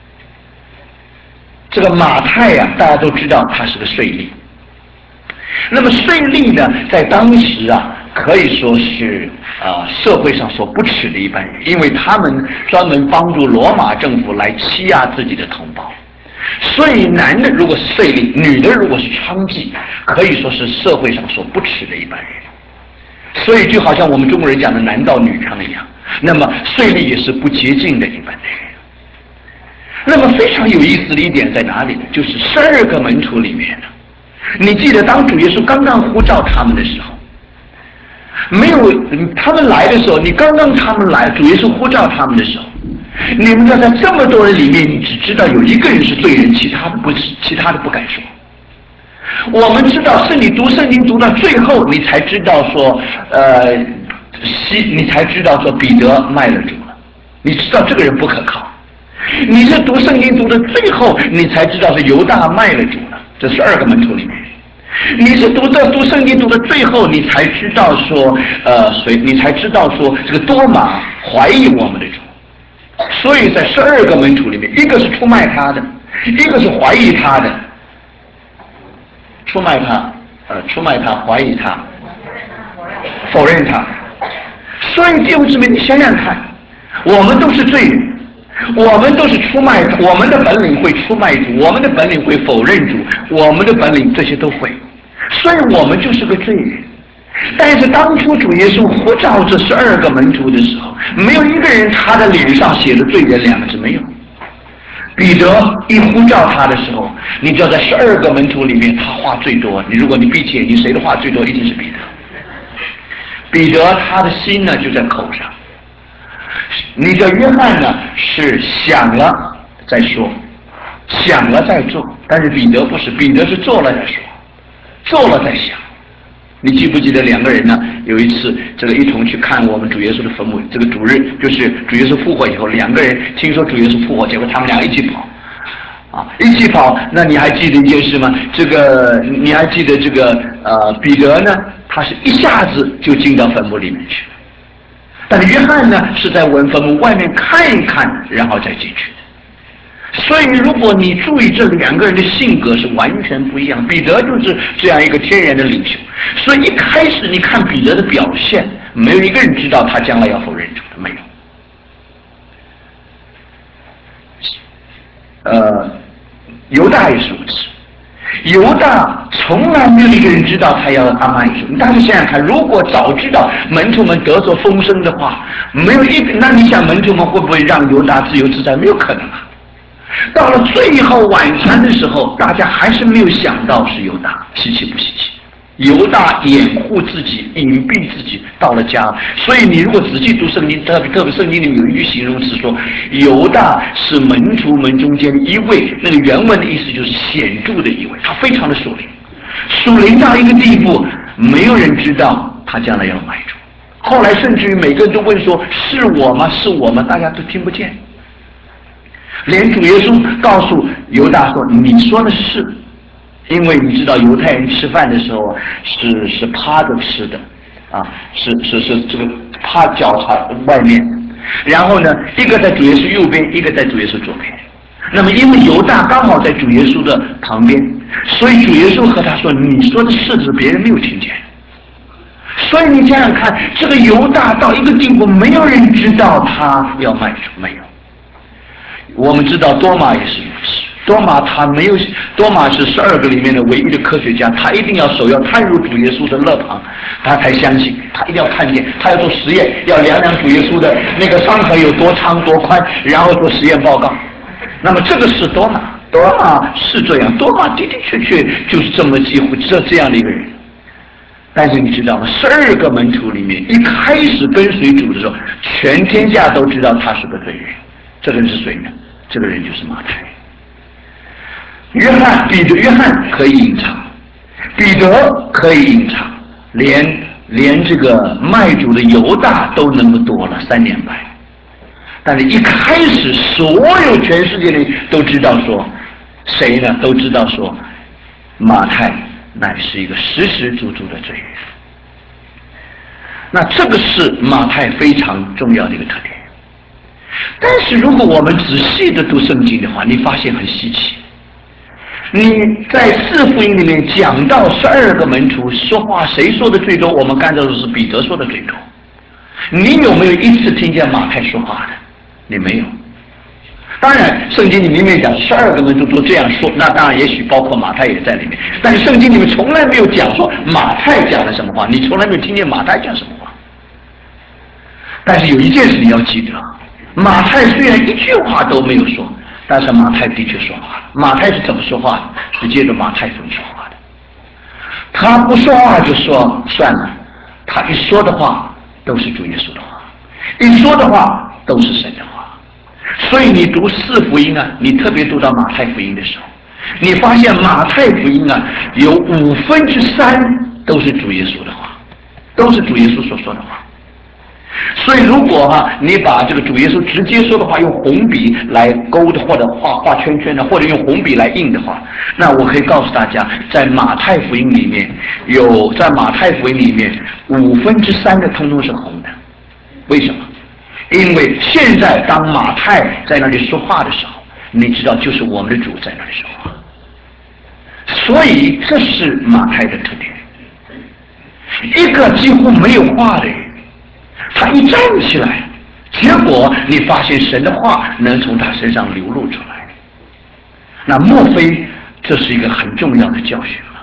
S1: 这个马太呀，大家都知道他是个税吏。那么税吏呢，在当时啊，可以说是社会上所不耻的一般人，因为他们专门帮助罗马政府来欺压自己的同胞。所以男的如果是税吏，女的如果是娼妓，可以说是社会上所不耻的一般人。所以就好像我们中国人讲的男盗女娼一样，那么税吏也是不洁净的一般的人。那么非常有意思的一点在哪里呢？就是12个门徒里面呢，你记得当主耶稣刚刚呼召他们的时候，没有他们来的时候，你刚刚他们来，主耶稣呼召他们的时候，你们要在这么多人里面，你只知道有一个人是罪人，其他的不敢说。我们知道你读圣经读到最后，你才知道说，你才知道说彼得卖了主了，你知道这个人不可靠。你是读圣经读到最后，你才知道是犹大卖了主了，这12个门徒里面。你是读圣经读到最后，你才知道说，你才知道说这个多马怀疑我们的主。所以在12个门徒里面，一个是出卖他的，一个是怀疑他的。出卖他，怀疑他，否认他。所以弟兄姊妹，你想想看，我们都是罪人，我们都是出卖，我们的本领会出卖主，我们的本领会否认主，我们的本领这些都会，所以我们就是个罪人。但是当初主耶稣呼召这12个门徒的时候，没有一个人他的脸上写着罪人2个字，没有。彼得一呼召他的时候，你知道在12个门徒里面他话最多，如果你闭起眼睛，谁的话最多？一定是彼得。彼得他的心呢就在口上，你的约翰呢是想了再说，想了再做，但是彼得不是，彼得是做了再说，做了再想。你记不记得2个人呢？有一次这个一同去看我们主耶稣的坟墓，这个主日就是主耶稣复活以后，2个人听说主耶稣复活，结果他们俩一起跑，一起跑。那你还记得一件事吗？你还记得这个彼得呢？他是一下子就进到坟墓里面去了，但是约翰呢是在坟墓外面看一看，然后再进去的。所以如果你注意这2个人的性格是完全不一样，彼得就是这样一个天然的领袖，所以一开始你看彼得的表现，没有一个人知道他将来要否认主的，没有。犹大也是如此，犹大从来没有一个人知道他要卖主。你大家想想看，如果早知道门徒们得着风声的话，没有那你想门徒们会不会让犹大自由自在？没有可能啊。到了最后晚餐的时候，大家还是没有想到是犹大，稀奇不稀奇？犹大掩护自己，隐蔽自己到了家。所以你如果仔细读圣经，特别圣经里面有一句形容词说，犹大是门徒们中间一位，那个原文的意思就是显著的一位，他非常的属灵，属灵到一个地步，没有人知道他将来要卖主。后来甚至于每个人都问说，是我吗？是我吗？大家都听不见。连主耶稣告诉犹大说，你说的是，因为你知道犹太人吃饭的时候是趴着吃的，是这个趴脚朝外面，然后呢一个在主耶稣右边，一个在主耶稣左边。那么因为犹大刚好在主耶稣的旁边，所以主耶稣和他说，你说的是别人没有听见。所以你想想看，这个犹大到一个地步，没有人知道他要卖主，没有。我们知道多马也是如此，多马是12个里面的唯一的科学家，他一定要手要探入主耶稣的肋旁，他才相信，他一定要看见，他要做实验，要量主耶稣的那个伤痕有多长多宽，然后做实验报告。那么这个是多马是这样，多马的确就是这么这样的一个人。但是你知道吗？12个门徒里面，一开始跟随主的时候，全天下都知道他是个罪人。这个人是谁呢？ 这个人就是马太。约翰可以隐藏，彼得可以隐藏，连这个卖主的犹大都那么多了3年半。但是一开始，所有全世界人都知道说，谁呢？都知道说，马太乃是一个实实足足的罪人。那这个是马太非常重要的一个特点。但是如果我们仔细的读圣经的话，你发现很稀奇。你在4福音里面讲到12个门徒说话，谁说的最多？我们看到的是彼得说的最多。你有没有一次听见马太说话的？你没有。当然圣经里面讲12个门徒都这样说，那当然也许包括马太也在里面，但是圣经里面从来没有讲说马太讲了什么话，你从来没有听见马太讲什么话。但是有一件事你要记得，马太虽然一句话都没有说，但是马太的确说话了。马太是怎么说话的？是接着马太福音说话的。他不说话就说算了，他一说的话都是主耶稣的话，一说的话都是神的话。所以你读4福音啊，你特别读到马太福音的时候，你发现马太福音啊有3/5都是主耶稣的话，都是主耶稣所说的话。所以如果你把这个主耶稣直接说的话用红笔来勾的，或者画圈圈的，或者用红笔来印的话，那我可以告诉大家，在马太福音里面5/3的通通是红的。为什么？因为现在当马太在那里说话的时候，你知道就是我们的主在那里说话，所以这是马太的特点。一个几乎没有话的人，他一站起来，结果你发现神的话能从他身上流露出来。那莫非这是一个很重要的教训吗？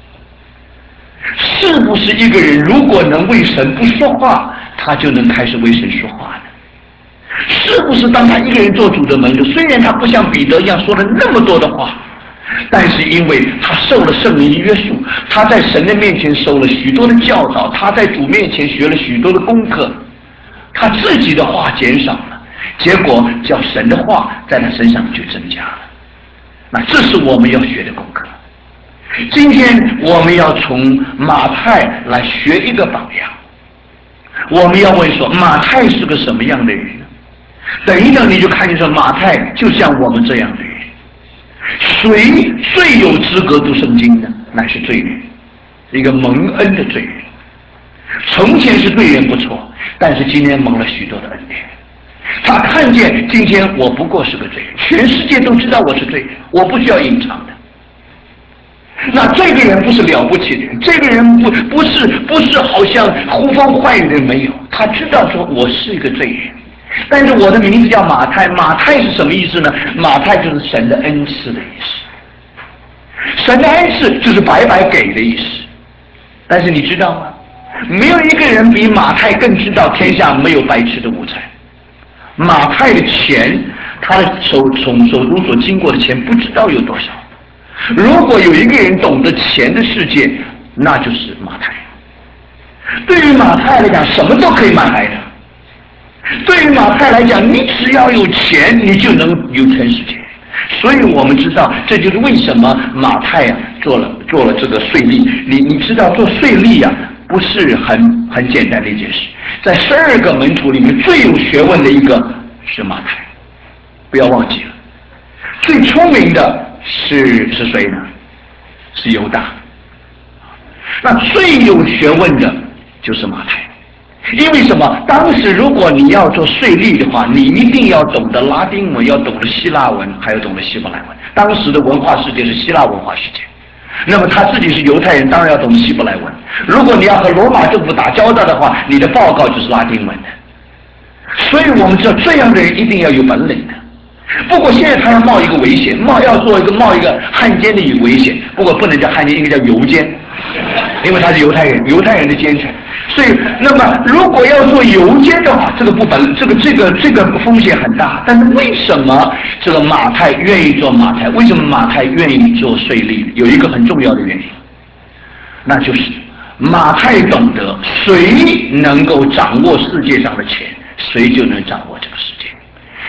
S1: 是不是一个人如果能为神不说话，他就能开始为神说话呢？是不是当他一个人做主的门徒，虽然他不像彼得一样说了那么多的话，但是因为他受了圣灵约束，他在神的面前受了许多的教导，他在主面前学了许多的功课，他自己的话减少了，结果叫神的话在他身上就增加了。那这是我们要学的功课。今天我们要从马太来学一个榜样。我们要问说，马太是个什么样的人呢？等一等你就看见说，马太就像我们这样的人。谁最有资格读圣经呢？乃是罪人，一个蒙恩的罪人。从前是罪人不错，但是今天蒙了许多的恩典。他看见今天我不过是个罪人，全世界都知道我是罪人，我不需要隐藏的。那这个人不是了不起的人，这个人不是好像呼风唤雨的人，没有，他知道说我是一个罪人，但是我的名字叫马太。马太是什么意思呢？马太就是神的恩赐的意思，神的恩赐就是白白给的意思。但是你知道吗？没有一个人比马太更知道天下没有白吃的午餐。马太的钱，他的手中所经过的钱不知道有多少。如果有一个人懂得钱的世界，那就是马太。对于马太来讲，什么都可以买来的。对于马太来讲，你只要有钱，你就能有全世界。所以我们知道，这就是为什么马太做了这个税吏。你知道做税吏不是很简单的一件事。在12个门徒里面，最有学问的一个是马太，不要忘记了。最聪明的是谁呢？是犹大。那最有学问的就是马太。因为什么？当时如果你要做税吏的话，你一定要懂得拉丁文，要懂得希腊文，还要懂得希伯来文。当时的文化世界是希腊文化世界，那么他自己是犹太人，当然要懂得希伯来文。如果你要和罗马政府打交道的话，你的报告就是拉丁文的。所以我们知道这样的人一定要有本领的。不过现在他要冒一个危险，冒一个汉奸的一个危险，不过不能叫汉奸，应该叫犹奸，因为他是犹太人的奸臣。所以，那么如果要做犹奸的话，这个风险很大。但是为什么这个马太愿意做马太？为什么马太愿意做税吏？有一个很重要的原因，那就是马太懂得，谁能够掌握世界上的钱，谁就能掌握这个世界。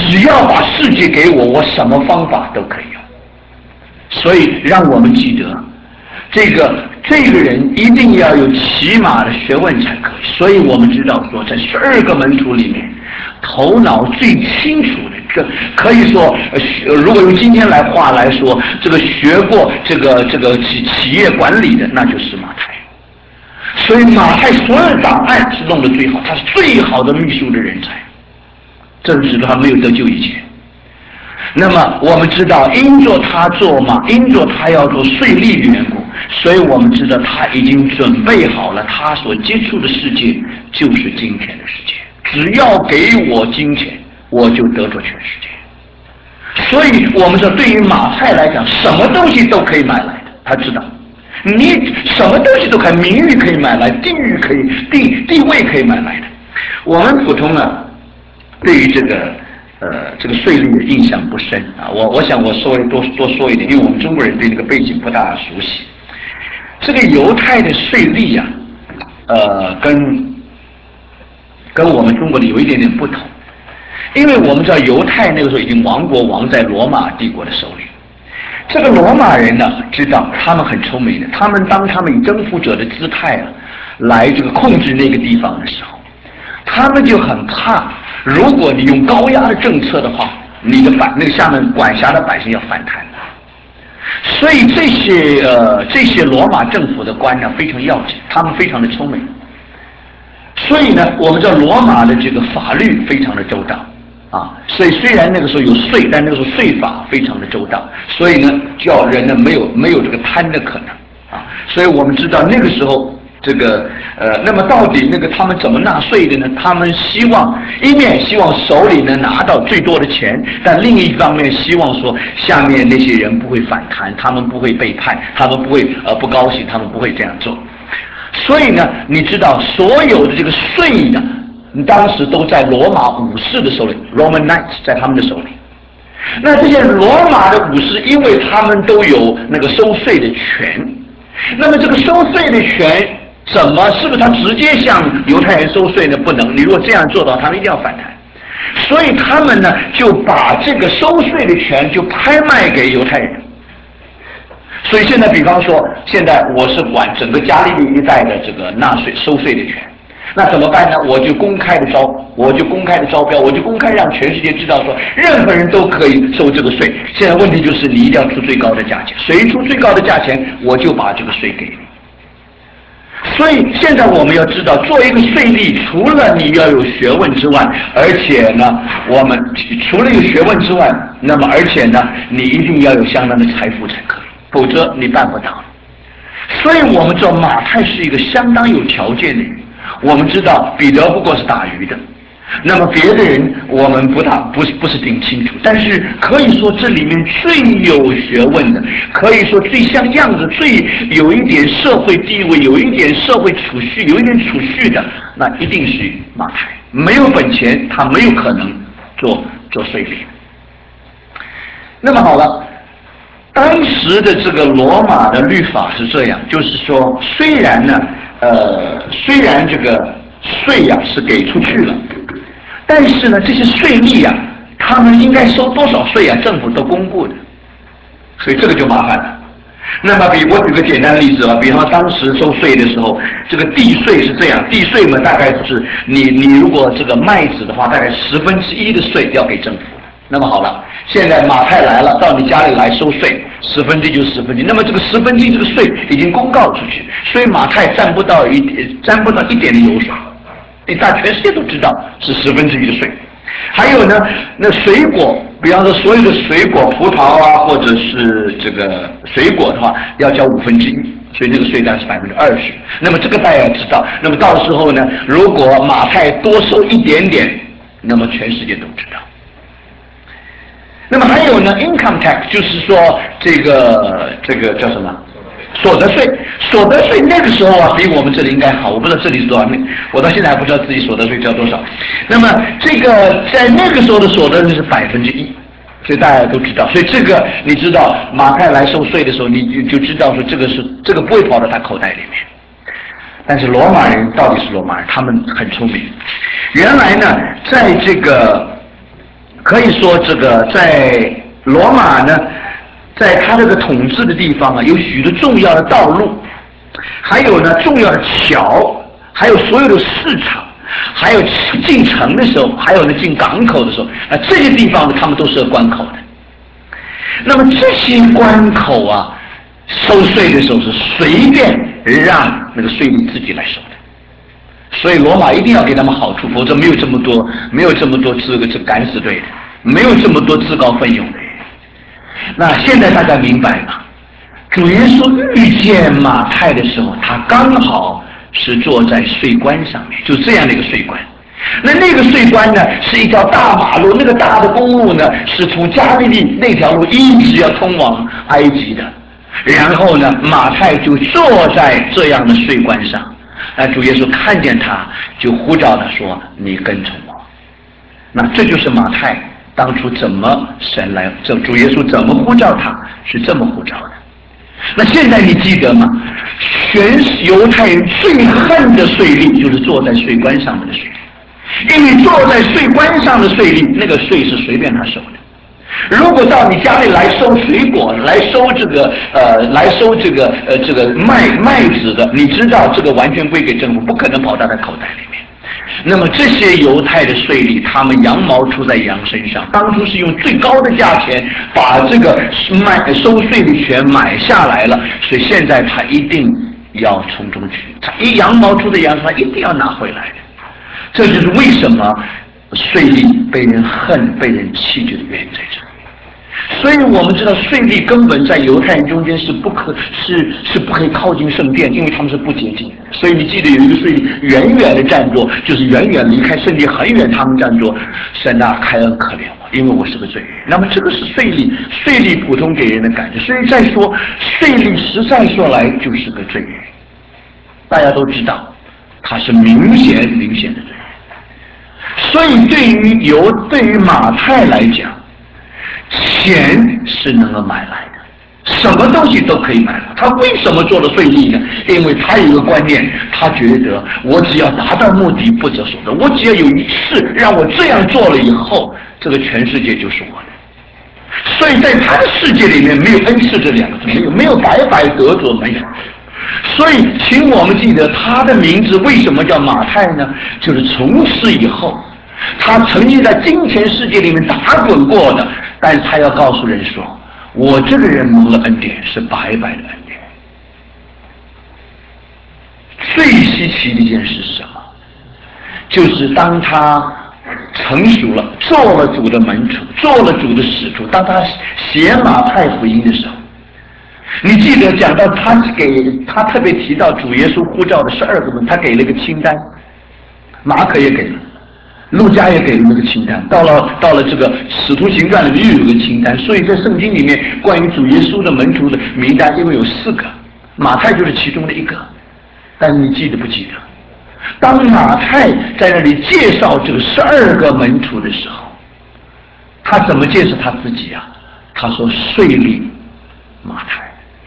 S1: 只要把世界给我，我什么方法都可以用。所以让我们记得，这个人一定要有起码的学问才可以。所以我们知道说，在12个门徒里面，头脑最清楚的，可以说，如果用今天话来说，这个学过这个企业管理的，那就是马太。所以马太所有的档案是弄得最好，他是最好的秘书的人才，正是他没有得救以前。那么我们知道，因着他要做税吏的缘故，所以我们知道他已经准备好了，他所接触的世界就是金钱的世界。只要给我金钱，我就得着全世界。所以我们说，对于马太来讲，什么东西都可以买来的，他知道。你什么东西都可以，名誉可以买来，地域可以，地位可以买来的。我们普通呢，对于这个税吏的印象不深啊。我想我稍微多说一点，因为我们中国人对那个背景不大熟悉。这个犹太的税吏啊，跟我们中国的有一点点不同，因为我们知道犹太那个时候已经亡在罗马帝国的手里。这个罗马人呢，知道他们很聪明的，当他们以征服者的姿态来这个控制那个地方的时候，他们就很怕，如果你用高压的政策的话，你的那个下面管辖的百姓要反弹。所以这些罗马政府的官呢非常要紧，他们非常的聪明。所以呢，我们知道罗马的这个法律非常的周到。所以虽然那个时候有税，但那个时候税法非常的周到，所以呢，叫人呢没有这个贪的可能所以我们知道那个时候那么到底他们怎么纳税的呢？他们一面希望手里能拿到最多的钱，但另一方面希望说下面那些人不会反弹，他们不会背叛，他们不会不高兴，他们不会这样做。所以呢，你知道所有的这个税呢，当时都在罗马武士的手里 ，Roman Knights 在他们的手里。那这些罗马的武士，因为他们都有那个收税的权，那么这个收税的权是不是他直接向犹太人收税呢？不能。你如果这样做的话，他们一定要反弹。所以他们呢就把这个收税的权就拍卖给犹太人。所以现在，比方说，现在我是管整个加利利一带的这个收税的权。那怎么办呢？我就公开的招标，我就公开让全世界知道说，任何人都可以收这个税。现在问题就是你一定要出最高的价钱，谁出最高的价钱，我就把这个税给你。所以现在我们要知道，做一个税吏，除了你要有学问之外，而且呢，我们除了有学问之外，那么而且呢，你一定要有相当的财富才可以，否则你办不到。所以我们知道马太是一个相当有条件的人。我们知道彼得不过是打鱼的，那么别的人我们不是挺清楚，但是可以说这里面最有学问的，可以说最像样子，最有一点社会地位，有一点社会储蓄，有一点储蓄的，那一定是马太。没有本钱，他没有可能做税吏。那么好了，当时的这个罗马的律法是这样，就是说虽然这个税是给出去了，但是呢，这些税吏他们应该收多少税政府都公布的，所以这个就麻烦了。那么我举个简单的例子比方当时收税的时候，这个地税是这样，地税嘛大概是你如果这个麦子的话，大概1/10的税要给政府。那么好了，现在马太来了，到你家里来收税，1/10就1/10。那么这个1/10这个税已经公告出去，所以马太沾不到一点的油水，全世界都知道是1/10的税。还有呢，那水果，比方说所有的水果，葡萄或者是这个水果的话，要交1/5，所以那个税单是20%。那么这个大家要知道。那么到时候呢，如果马太多收一点点，那么全世界都知道。那么还有呢 ，income tax 就是说这个叫什么？所得税。所得税那个时候比我们这里应该好，我不知道这里是多少，我到现在还不知道自己所得税交多少。那么这个在那个时候的所得税是1%，所以大家都知道。所以这个你知道，马太来收税的时候，你就知道说这个不会跑到他口袋里面。但是罗马人到底是罗马人，他们很聪明。原来呢，在这个可以说这个在罗马呢，在他这个统治的地方啊，有许多重要的道路，还有呢重要的桥，还有所有的市场，还有进城的时候，还有呢进港口的时候，这些地方呢他们都是有关口的。那么这些关口啊，收税的时候是随便让那个税吏自己来收的。所以罗马一定要给他们好处，否则没有这么多这敢死队的，没有这么多自告奋勇的人。那现在大家明白吗？主耶稣遇见马太的时候，他刚好是坐在税关上面，就这样的一个税关。那个税关呢，是一条大马路，那个大的公路呢，是从加利利那条路一直要通往埃及的。然后呢，马太就坐在这样的税关上。主耶稣看见他，就呼召他说：“你跟从我。”那这就是马太当初怎么主耶稣怎么呼召他，是这么呼召的。那现在你记得吗？全犹太人最恨的税吏就是坐在税关上面的税吏，因为坐在税关上的税吏，那个税是随便他收的。如果到你家里来收水果，来收这个麦子的，你知道这个完全归给政府，不可能跑到他口袋里面。那么这些犹太的税吏，他们羊毛出在羊身上，当初是用最高的价钱把这个收税的权买下来了，所以现在他一定要从中取，他羊毛出在羊身上，他一定要拿回来的。这就是为什么税吏被人恨、被人弃绝的原因在这里。所以我们知道税吏根本在犹太人中间是不可以靠近圣殿，因为他们是不洁净的。所以你记得有一个税吏远远的站着，就是远远离开圣殿很远，他们站着，神啊，开恩可怜我，因为我是个罪人。那么这个是税吏普通给人的感觉。所以再说税吏实在说来就是个罪人，大家都知道他是明显的罪人。所以对于马太来讲，钱是能够买来的，什么东西都可以买来。他为什么做了税吏呢？因为他有一个观念，他觉得我只要达到目的不择手段，我只要有一次让我这样做了以后，这个全世界就是我的。所以在他的世界里面没有恩赐这两个字，没有白白得着，没有。所以请我们记得他的名字为什么叫马太呢？就是从此以后他曾经在金钱世界里面打滚过的，但是他要告诉人说，我这个人蒙了恩典，是白白的恩典。最稀奇的一件事是什么？就是当他成熟了，做了主的门徒，做了主的使徒，当他写马太福音的时候，你记得讲到他特别提到主耶稣呼召的12个门，他给了一个清单，马可也给了，路加也给了那个清单，到了这个使徒行传里面又有个清单。所以在圣经里面关于主耶稣的门徒的名单，因为有4个，马太就是其中的一个。但是你记得不记得，当马太在那里介绍这个12个门徒的时候，他怎么介绍他自己啊？他说税吏马太。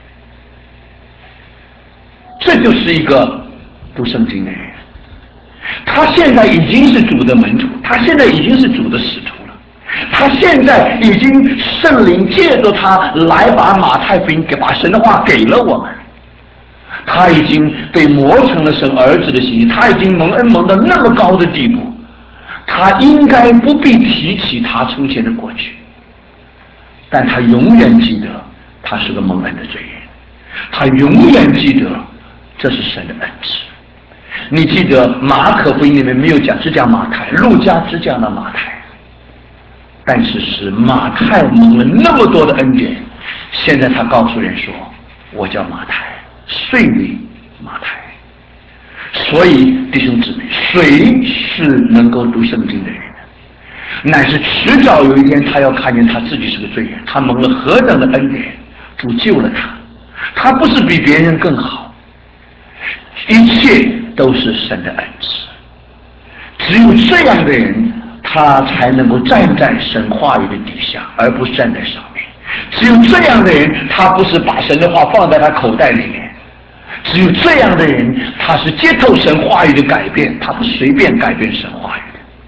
S1: 这就是一个读圣经的人，他现在已经是主的门徒，他现在已经是主的使徒了，他现在已经圣灵借着他来把马太福音把神的话给了我们，他已经被磨成了神儿子的形象，他已经蒙恩蒙到那么高的地步，他应该不必提起他从前的过去，但他永远记得他是个蒙恩的罪人，他永远记得这是神的恩赐。你记得马可福音里面没有讲，只讲马太，路加只讲了马太，但是是马太蒙了那么多的恩典，现在他告诉人说，我叫马太，税吏马太。所以弟兄姊妹，谁是能够读圣经的人呢？乃是迟早有一天他要看见他自己是个罪人，他蒙了何等的恩典，主救了他，他不是比别人更好，一切都是神的恩赐。只有这样的人，他才能够站在神话语的底下，而不是站在上面。只有这样的人，他不是把神的话放在他口袋里面。只有这样的人，他是接受神话语的改变，他不随便改变神话语的。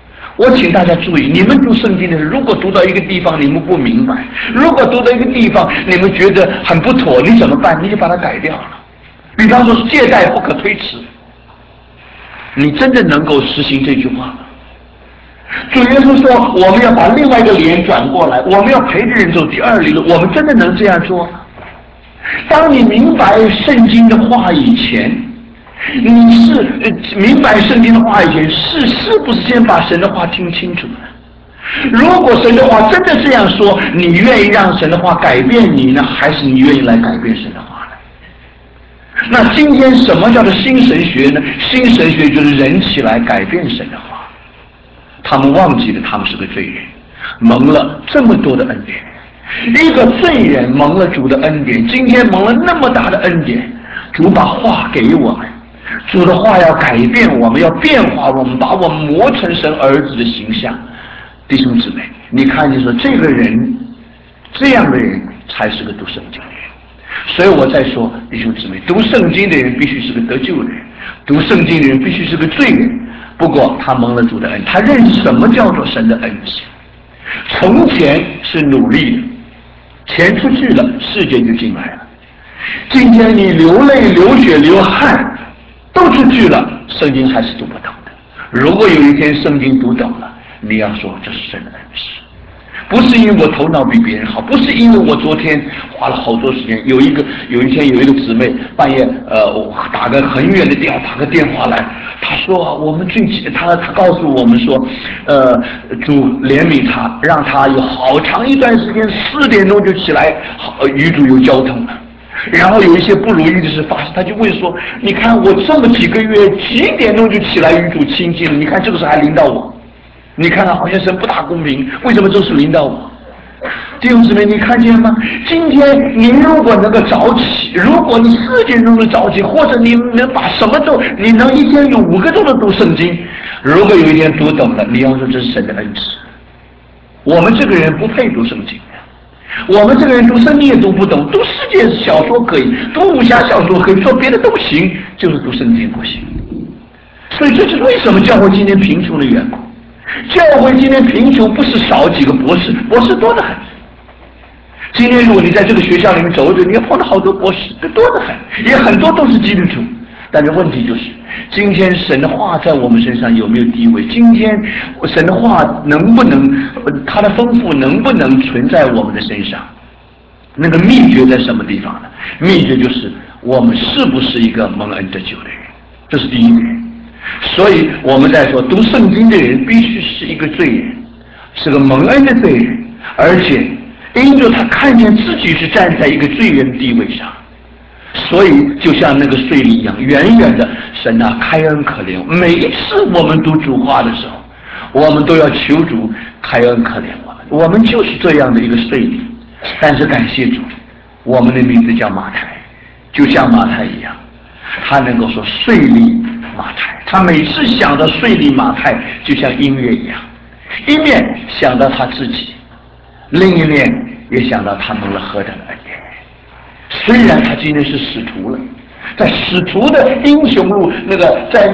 S1: 我请大家注意，你们读圣经的时候，如果读到一个地方你们不明白，如果读到一个地方你们觉得很不妥，你怎么办？你就把它改掉了。比方说借贷不可推迟，你真的能够实行这句话吗？主耶稣说我们要把另外一个脸转过来，我们要陪着人走第二里路，我们真的能这样做吗？当你明白圣经的话以前，你是明白圣经的话以前，是不是先把神的话听清楚呢？如果神的话真的这样说，你愿意让神的话改变你呢，还是你愿意来改变神的话呢？那今天什么叫做新神学呢？新神学就是人起来改变神的话。他们忘记了他们是个罪人，蒙了这么多的恩典。一个罪人蒙了主的恩典，今天蒙了那么大的恩典，主把话给我们，主的话要改变我们，要变化我们，把我们磨成神儿子的形象。弟兄姊妹，你看见说这个人，这样的人才是个读圣经的人。所以我在说，弟兄姊妹，读圣经的人必须是个得救的人，读圣经的人必须是个罪人。不过他蒙了主的恩，他认识什么叫做神的恩赐。从前是努力的，钱出去了，世界就进来了。今天你流泪、流血、流汗都出去了，圣经还是读不懂的。如果有一天圣经读懂了，你要说这是神的恩赐。不是因为我头脑比别人好，不是因为我昨天花了好多时间。有一天有一个姊妹半夜打个很远的地方打个电话来，她说我们她告诉我们说，主怜悯她，让她有好长一段时间4点钟就起来，与主有交通了。然后有一些不如意的事发生，她就问说，你看我这么几个月几点钟就起来与主亲近了，你看这个时候还临到我。你看看，好像神不大公平，为什么这是临到我？弟兄姊妹，你看见吗？今天你如果能够早起，如果你4点钟的早起，或者你能把什么都，你能一天有5个钟头读圣经，如果有一天读懂了，你要说这是神的恩赐。我们这个人不配读圣经，我们这个人读圣经也读不懂，读世界小说可以，读武侠小说可以，做别的都行，就是读圣经不行。所以这是为什么教会今天贫穷的缘故。教会今天贫穷不是少几个博士，博士多得很。今天如果你在这个学校里面走一走，你要碰到好多博士，这多得很，也很多都是基督徒。但是问题就是，今天神的话在我们身上有没有地位？今天神的话能不能，它的丰富能不能存在我们的身上？那个秘诀在什么地方呢？秘诀就是我们是不是一个蒙恩得救的人，这是第一点。所以我们在说，读圣经的人必须是一个罪人，是个蒙恩的罪人，而且因着他看见自己是站在一个罪人的地位上，所以就像那个税吏一样，远远的神啊，开恩可怜。每一次我们读主话的时候，我们都要求主开恩可怜我们。我们就是这样的一个税吏，但是感谢主，我们的名字叫马太，就像马太一样，他能够说税吏马太，他每次想到税吏马太，就像音乐一样，一面想到他自己，另一面也想到他蒙了何等的恩典。虽然他今天是使徒了，在使徒的英雄录在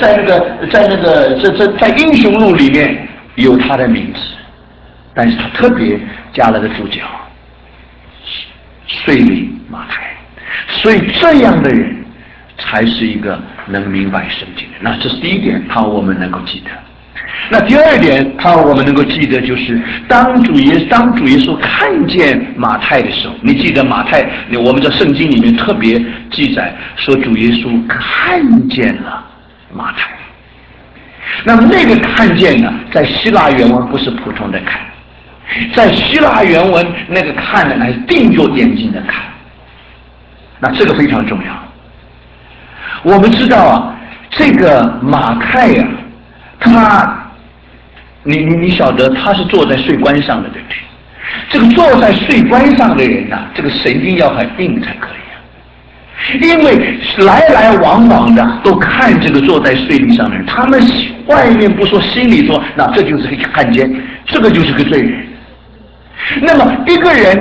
S1: 英雄录里面有他的名字，但是他特别加了个注脚，税吏马太。所以这样的人才是一个能明白圣经的。那这是第一点，盼望我们能够记得。那第二点，盼望我们能够记得，就是当主耶稣看见马太的时候，你记得马太，我们在圣经里面特别记载说，主耶稣看见了马太。那么那个看见呢，在希腊原文不是普通的看，在希腊原文那个看呢，是定着眼睛的看。那这个非常重要。我们知道啊，这个马太呀，你晓得他是坐在税关上的，对不对？这个坐在税关上的人呐，这个神经要很硬才可以啊。因为来来往往的都看这个坐在税吏上的人，他们外面不说，心里说，那这就是个汉奸，这个就是个罪人。那么一个人呢，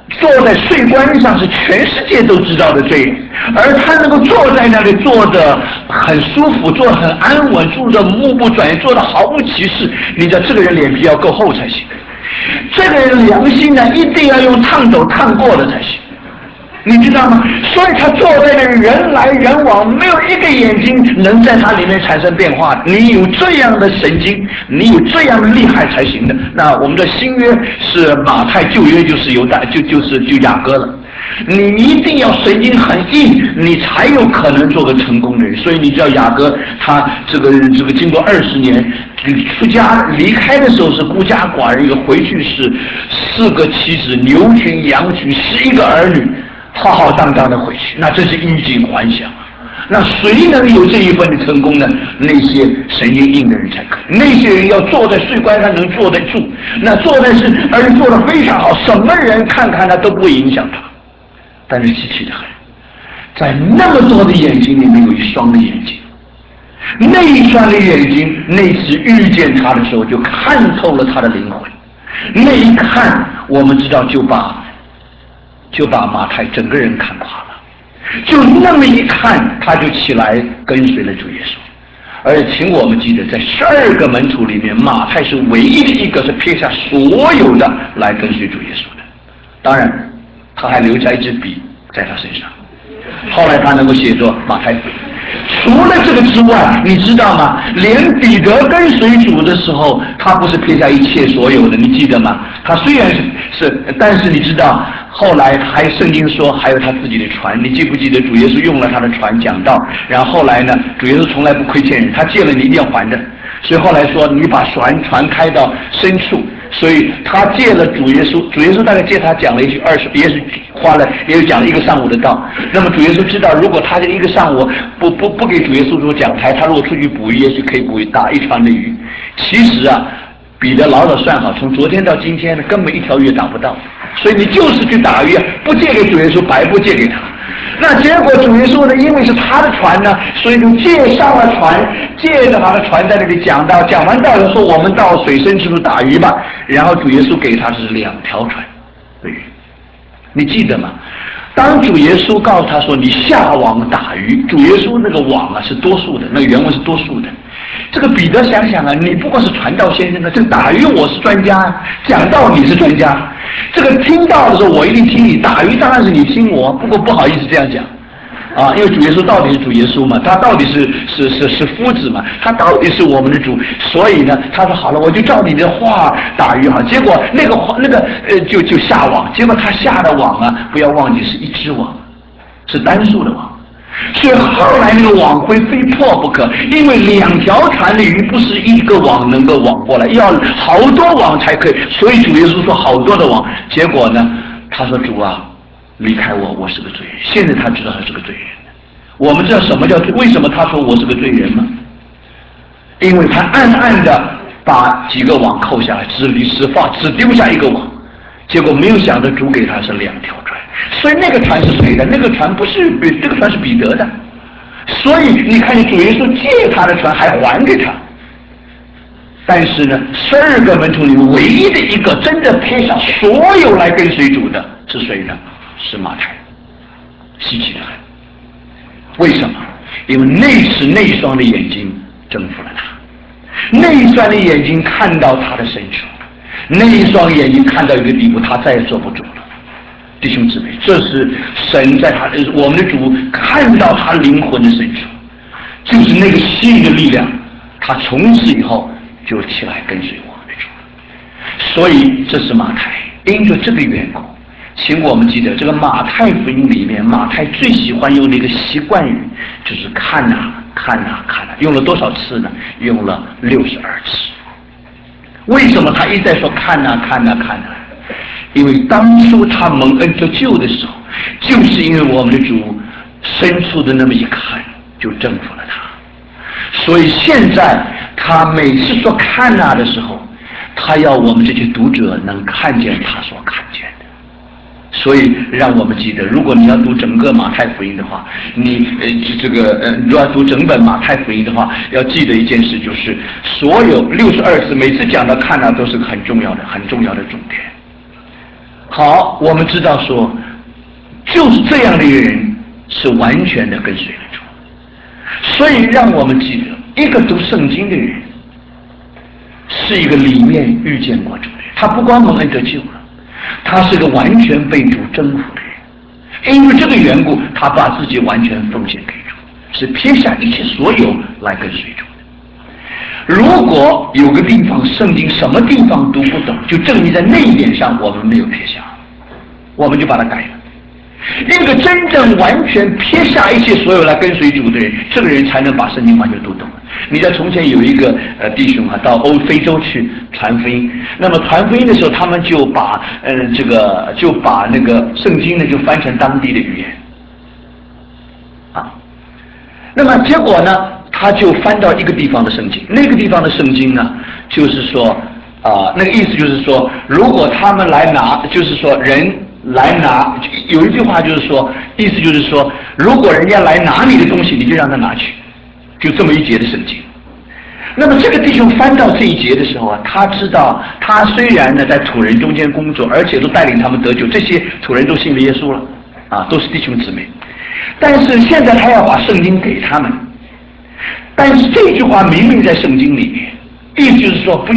S1: 坐在税关上是全世界都知道的罪人，而他能够坐在那里坐着很舒服，坐得很安稳，坐着目不转睛，坐得毫不歧视，你知道这个人脸皮要够厚才行，这个人良心呢一定要用烫斗烫过的才行，你知道吗？所以他坐在那里人来人往，没有一个眼睛能在他里面产生变化的。你有这样的神经，你有这样的厉害才行的。那我们的新约是马太，旧约就是犹大，就雅各了。你一定要神经很硬，你才有可能做个成功的人。所以你知道雅各他这个经过20年出家离开的时候是孤家寡人，回去是4个妻子、牛群、羊群、11个儿女。浩浩荡荡的回去，那真是衣锦还乡。那谁能有这一份的成功呢？那些神经硬的人才可以。那些人要坐在税关上能坐得住，那坐在是而且做得非常好，什么人看看他都不会影响他。但是稀奇的很，在那么多的眼睛里面有一双的眼睛，那一双的眼睛，那次遇见他的时候就看透了他的灵魂。那一看，我们知道就把马太整个人看垮了，就那么一看，他就起来跟随了主耶稣。而且请我们记得，在12个门徒里面，马太是唯一的一个是撇下所有的来跟随主耶稣的。当然，他还留下一支笔在他身上，后来他能够写作马太福音。除了这个之外，你知道吗？连彼得跟随主的时候，他不是撇下一切所有的，你记得吗？他虽然是，但是你知道，后来还圣经说还有他自己的船，你记不记得主耶稣用了他的船讲道？然后后来呢，主耶稣从来不亏欠人，他借了你一定要还的。所以后来说你把船开到深处，所以他借了主耶稣，主耶稣大概借他讲了一句也是也讲了1个上午的道。那么主耶稣知道，如果他这1个上午不给主耶稣做讲台，他如果出去捕鱼，也许可以捕打1船的鱼。其实啊，彼得老早算好，从昨天到今天呢，根本1条鱼也打不到。所以你就是去打鱼，不借给主耶稣，白不借给他。那结果主耶稣呢，因为是他的船呢，所以就借上了船，借着他的船在那里讲道，讲完道以后说我们到水深之处打鱼吧。然后主耶稣给他是2条船的鱼，你记得吗？当主耶稣告诉他说你下网打鱼，主耶稣那个网啊是多数的，那个原文是多数的。这个彼得想想啊，你不过是传道先生啊，这个打鱼我是专家，讲道你是专家，这个听到的时候我一定听你，打鱼当然是你听我，不过不好意思这样讲啊，因为主耶稣到底是主耶稣嘛，他到底是夫子嘛，他到底是我们的主，所以呢，他说好了，我就照你的话打鱼好。结果就下网，结果他下的网啊，不要忘记是1只网，是单数的网。所以后来那个网会非破不可，因为2条船的鱼不是1个网能够网过来，要好多网才可以。所以主耶稣说好多的网，结果呢，他说主啊，离开我，我是个罪人。现在他知道他是个罪人。我们知道什么叫罪？为什么他说我是个罪人吗？因为他暗暗的把几个网扣下来，只丢下1个网，结果没有想到主给他是2条船。所以那个船是谁的？那个船不是这个船是彼得的。所以你看见主耶稣借他的船还还给他。但是呢，12个门徒里唯一的一个真的撇下所有来跟随主的是谁呢？是马太。稀奇的很。为什么？因为那一双的眼睛征服了他，那一双的眼睛看到他的深处，那一双眼睛看到一个地步，他再也坐不住了。弟兄姊妹，这是神在我们的主看到他灵魂的深处，就是那个吸引的力量，他从此以后就起来跟随我们的主。所以这是马太，因着这个缘故，请我们记得这个马太福音里面，马太最喜欢用的一个习惯语就是看呐看呐看呐，用了多少次呢？用了62次。为什么他一再说看呐看呐看呐？因为当初他蒙恩得救的时候，就是因为我们的主深处的那么一看，就征服了他。所以现在他每次说看呐的时候，他要我们这些读者能看见他所看见的。所以让我们记得，如果你要读整个马太福音的话，你如果要读整本马太福音的话，要记得一件事，就是所有62次，每次讲到看呐都是很重要的重点。 好，我们知道说，就是这样的一个人是完全的跟随了主。所以让我们记得，一个读圣经的人是一个里面遇见过主的人，他不光蒙恩得救了，他是个完全被主征服的人。因为这个缘故，他把自己完全奉献给主，是撇下一切所有来跟随主的。如果有个地方圣经什么地方读不懂，就证明在那一点上我们没有撇下，我们就把它改了。一个真正完全撇下一切所有来跟随主的人，这个人才能把圣经完全读懂。你在从前有一个弟兄啊，到非洲去传福音，那么传福音的时候，他们就把那个圣经呢就翻成当地的语言啊。那么结果呢，他就翻到一个地方的圣经，那个地方的圣经呢，就是说那个意思就是说，如果他们来拿，就是说人来拿，有一句话就是说，意思就是说，如果人家来拿你的东西，你就让他拿去，就这么一节的圣经。那么这个弟兄翻到这一节的时候啊，他知道他虽然呢在土人中间工作，而且都带领他们得救，这些土人都信了耶稣了啊，都是弟兄姊妹，但是现在他要把圣经给他们，但是这句话明明在圣经里面，意思就是说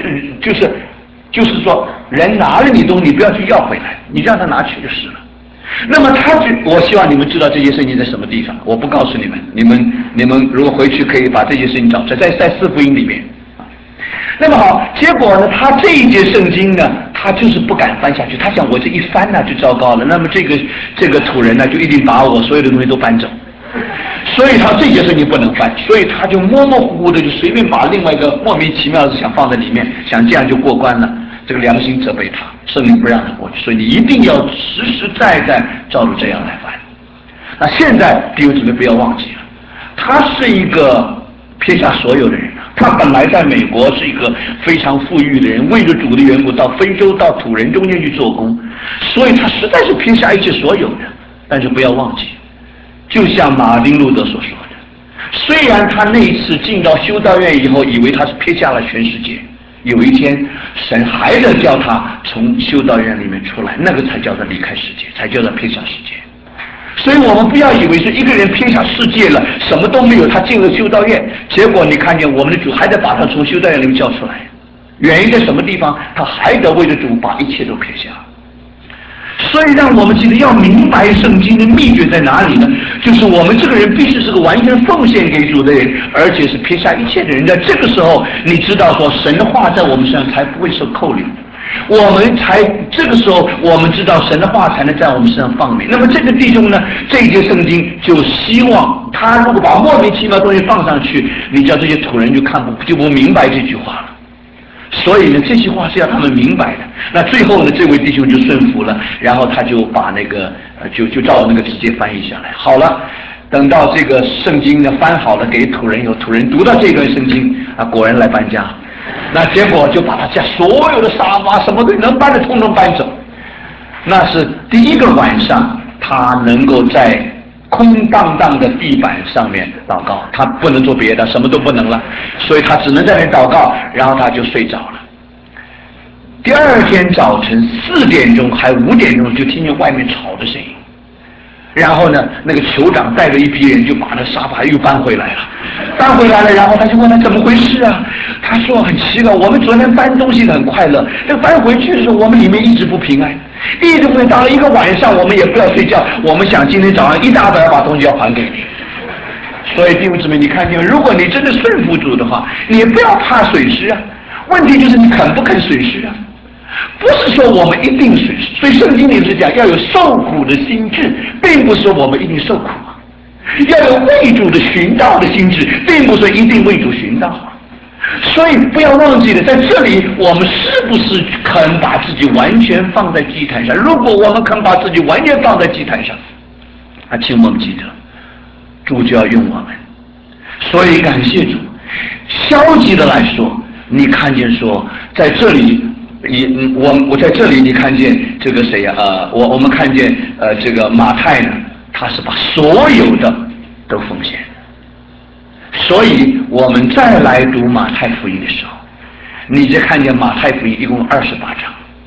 S1: 就是说人拿了你东西，你不要去要回来，你让他拿去就是了。那么我希望你们知道这些圣经在什么地方，我不告诉你们，你们如果回去可以把这些事情找出来，在四福音里面。那么好，结果呢，他这一节圣经呢，他就是不敢翻下去，他想我这一翻呢就糟糕了，那么这个土人呢就一定把我所有的东西都搬走，所以他这节圣经不能翻，所以他就模模糊糊的就随便把另外一个莫名其妙的想放在里面，想这样就过关了。这个良心责备他，圣灵不让他过去，所以你一定要实实在在照着这样来翻。那现在弟兄姊妹不要忘记了，他是一个撇下所有的人，他本来在美国是一个非常富裕的人，为了主的缘故到非洲到土人中间去做工，所以他实在是撇下一切所有的。但是不要忘记，就像马丁路德所说的，虽然他那一次进到修道院以后，以为他是撇下了全世界，有一天神还得叫他从修道院里面出来，那个才叫他离开世界，才叫他撇下世界。所以我们不要以为是一个人撇下世界了，什么都没有，他进了修道院，结果你看见我们的主还得把他从修道院里面叫出来，原因在什么地方？他还得为了主把一切都撇下。所以让我们记得要明白圣经的秘诀在哪里呢？就是我们这个人必须是个完全奉献给主的人，而且是撇下一切的人。在这个时候，你知道说神的话在我们身上才不会受扣留，这个时候我们知道神的话才能在我们身上放美。那么这个弟兄呢，这一节圣经就希望他如果把莫名其妙的东西放上去，你叫这些土人就不明白这句话了。所以呢，这句话是要他们明白的。那最后呢，这位弟兄就顺服了，然后他就把那个就照那个直接翻译下来。好了，等到这个圣经呢翻好了给土人以后，土人读到这段圣经啊，果然来搬家。那结果就把他家所有的沙发什么都能搬的通通搬走。那是第一个晚上，他能够在空荡荡的地板上面祷告，他不能做别的，什么都不能了，所以他只能在那祷告，然后他就睡着了。第二天早晨4点钟还5点钟就听见外面吵的声音，然后呢，那个酋长带着一批人就把那沙发又搬回来了，然后他就问他怎么回事啊？他说很奇怪，我们昨天搬东西很快乐，这搬回去的时候我们里面一直不平安，一直不平安，到了一个晚上我们也不要睡觉，我们想今天早上一大早要把东西要还给你。所以弟兄姊妹，你看见，如果你真的顺服主的话，你也不要怕损失啊，问题就是你肯不肯损失啊。不是说我们一定损失，所以圣经里是讲要有受苦的心志，并不是说我们一定受苦啊；要有为主的寻道的心志，并不是一定为主寻道啊。所以不要忘记了，在这里我们是不是肯把自己完全放在祭坛上？如果我们肯把自己完全放在祭坛上，请我们记得，主就要用我们。所以感谢主。消极的来说，你看见说在这里。我在这里，你看见这个谁啊？我们看见这个马太呢，他是把所有的都奉献。所以我们再来读马太福音的时候，你就看见马太福音一共28章，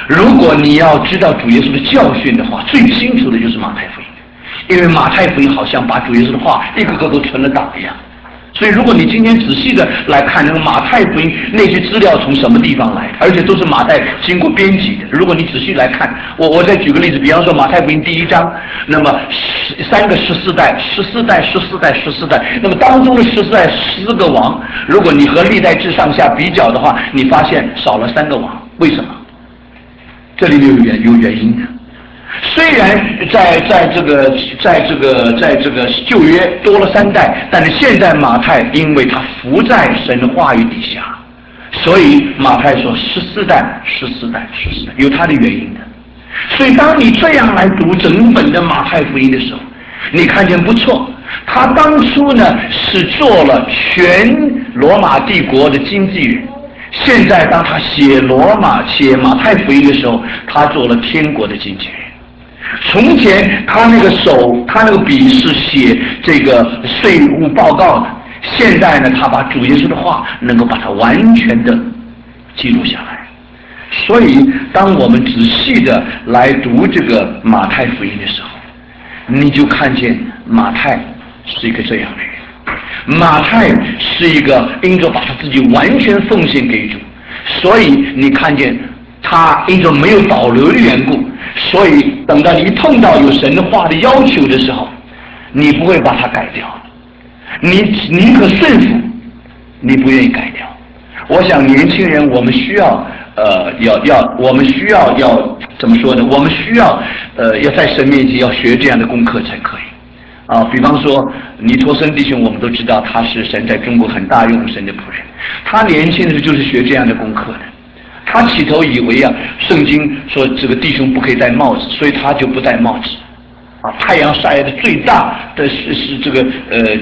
S1: 如果你要知道主耶稣的教训的话，最清楚的就是马太福音，因为马太福音好像把主耶稣的话一个个都存了档一样。所以如果你今天仔细的来看那个马太福音那些资料从什么地方来的，而且都是马太经过编辑的，如果你仔细来看，我再举个例子，比方说马太福音第1章，那么3个14代，14代14代14代，那么当中的14代10个王，如果你和历代志上下比较的话，你发现少了3个王，为什么？这里有原因的。虽然在这个旧约多了3代，但是现在马太因为他伏在神的话语底下，所以马太说14代14代14代，有他的原因的。所以当你这样来读整本的马太福音的时候，你看见不错，他当初呢是做了全罗马帝国的经纪人，现在当他写马太福音的时候，他做了天国的经纪人。从前他那个笔是写这个税务报告的，现在呢他把主耶稣的话能够把它完全的记录下来。所以当我们仔细的来读这个马太福音的时候，你就看见马太是一个这样的人，马太是一个因着把他自己完全奉献给主，所以你看见他因着没有保留的缘故，所以等到你一碰到有神的话的要求的时候，你不会把它改掉，你宁可顺服，你不愿意改掉。我想年轻人我们需要我们需要怎么说呢？我们需要要在神面前要学这样的功课才可以啊。比方说尼托生弟兄，我们都知道他是神在中国很大用神的仆人，他年轻的时候就是学这样的功课的。他起头以为圣经说这个弟兄不可以戴帽子，所以他就不戴帽子。太阳晒的最大的是这个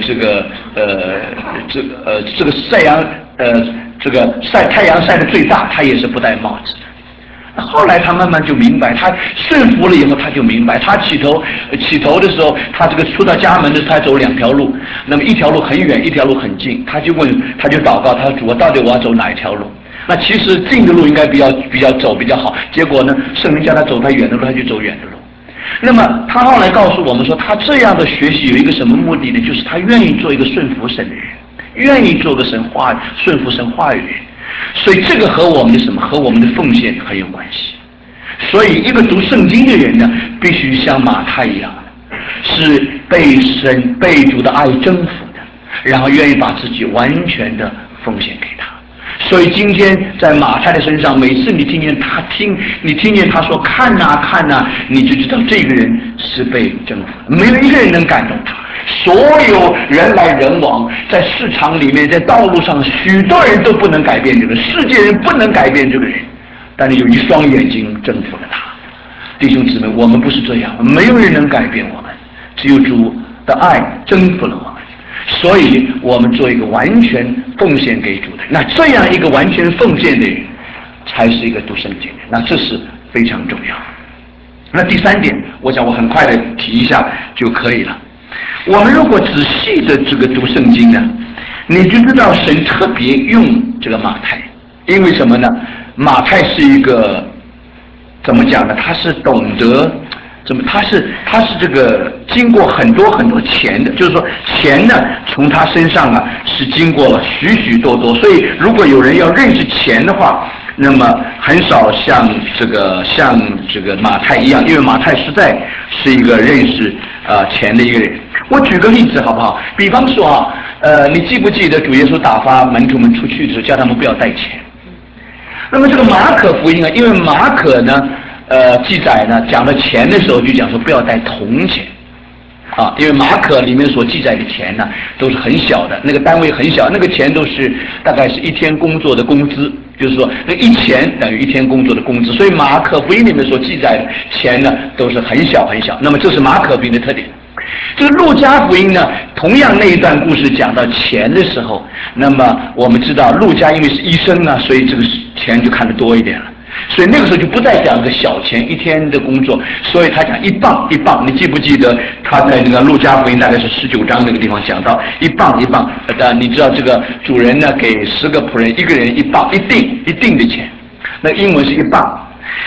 S1: 太阳晒的最大，他也是不戴帽子的。后来他慢慢就明白，他顺服了以后，他就明白，他起头的时候，他这个出到家门的时候，他走2条路，那么一条路很远，一条路很近，他就祷告，他说主啊，到底我要走哪一条路？那其实近的路应该比较走比较好，结果呢，圣灵叫他走他远的路，他就走远的路。那么他后来告诉我们说，他这样的学习有一个什么目的呢？就是他愿意做一个顺服神的人，愿意做个顺服神话语的人。所以这个和我们的和我们的奉献很有关系。所以一个读圣经的人呢，必须像马太一样，是被主的爱征服的，然后愿意把自己完全的奉献给他。所以今天在马太的身上，每次你听见他说看呐看呐，你就知道这个人是被征服，没有一个人能感动他。所有人来人往，在市场里面，在道路上，许多人都不能改变这个世界人，不能改变这个人，但是有一双眼睛征服了他。弟兄姊妹，我们不是这样，没有人能改变我们，只有主的爱征服了我们。所以我们做一个完全奉献给主的，那这样一个完全奉献的人，才是一个读圣经的，那这是非常重要。那第3点，我想我很快的提一下就可以了。我们如果仔细的这个读圣经呢，你就知道神特别用这个马太，因为什么呢？马太是一个怎么讲呢？他是懂得。他是这个经过很多钱的，就是说钱呢从他身上是经过了许许多多，所以如果有人要认识钱的话，那么很少像这个马太一样，因为马太实在是一个认识钱的一个人。我举个例子好不好？比方说你记不记得主耶稣打发门徒们出去的时候，叫他们不要带钱？那么这个马可福音因为马可呢记载呢，讲到钱的时候就讲说不要带铜钱，因为马可里面所记载的钱呢都是很小的，那个单位很小，那个钱都是大概是1天工作的工资，就是说那1钱等于1天工作的工资，所以马可福音里面所记载的钱呢都是很小很小。那么这是马可福音的特点。这个路加福音呢，同样那一段故事讲到钱的时候，那么我们知道路加因为是医生所以这个钱就看得多一点了。所以那个时候就不再讲个小钱1天的工作，所以他讲1磅1磅。你记不记得他在那个路加福音大概是19章那个地方讲到1磅1磅？你知道这个主人呢给10个仆人，1个人1磅，一定的钱，那英文是1磅。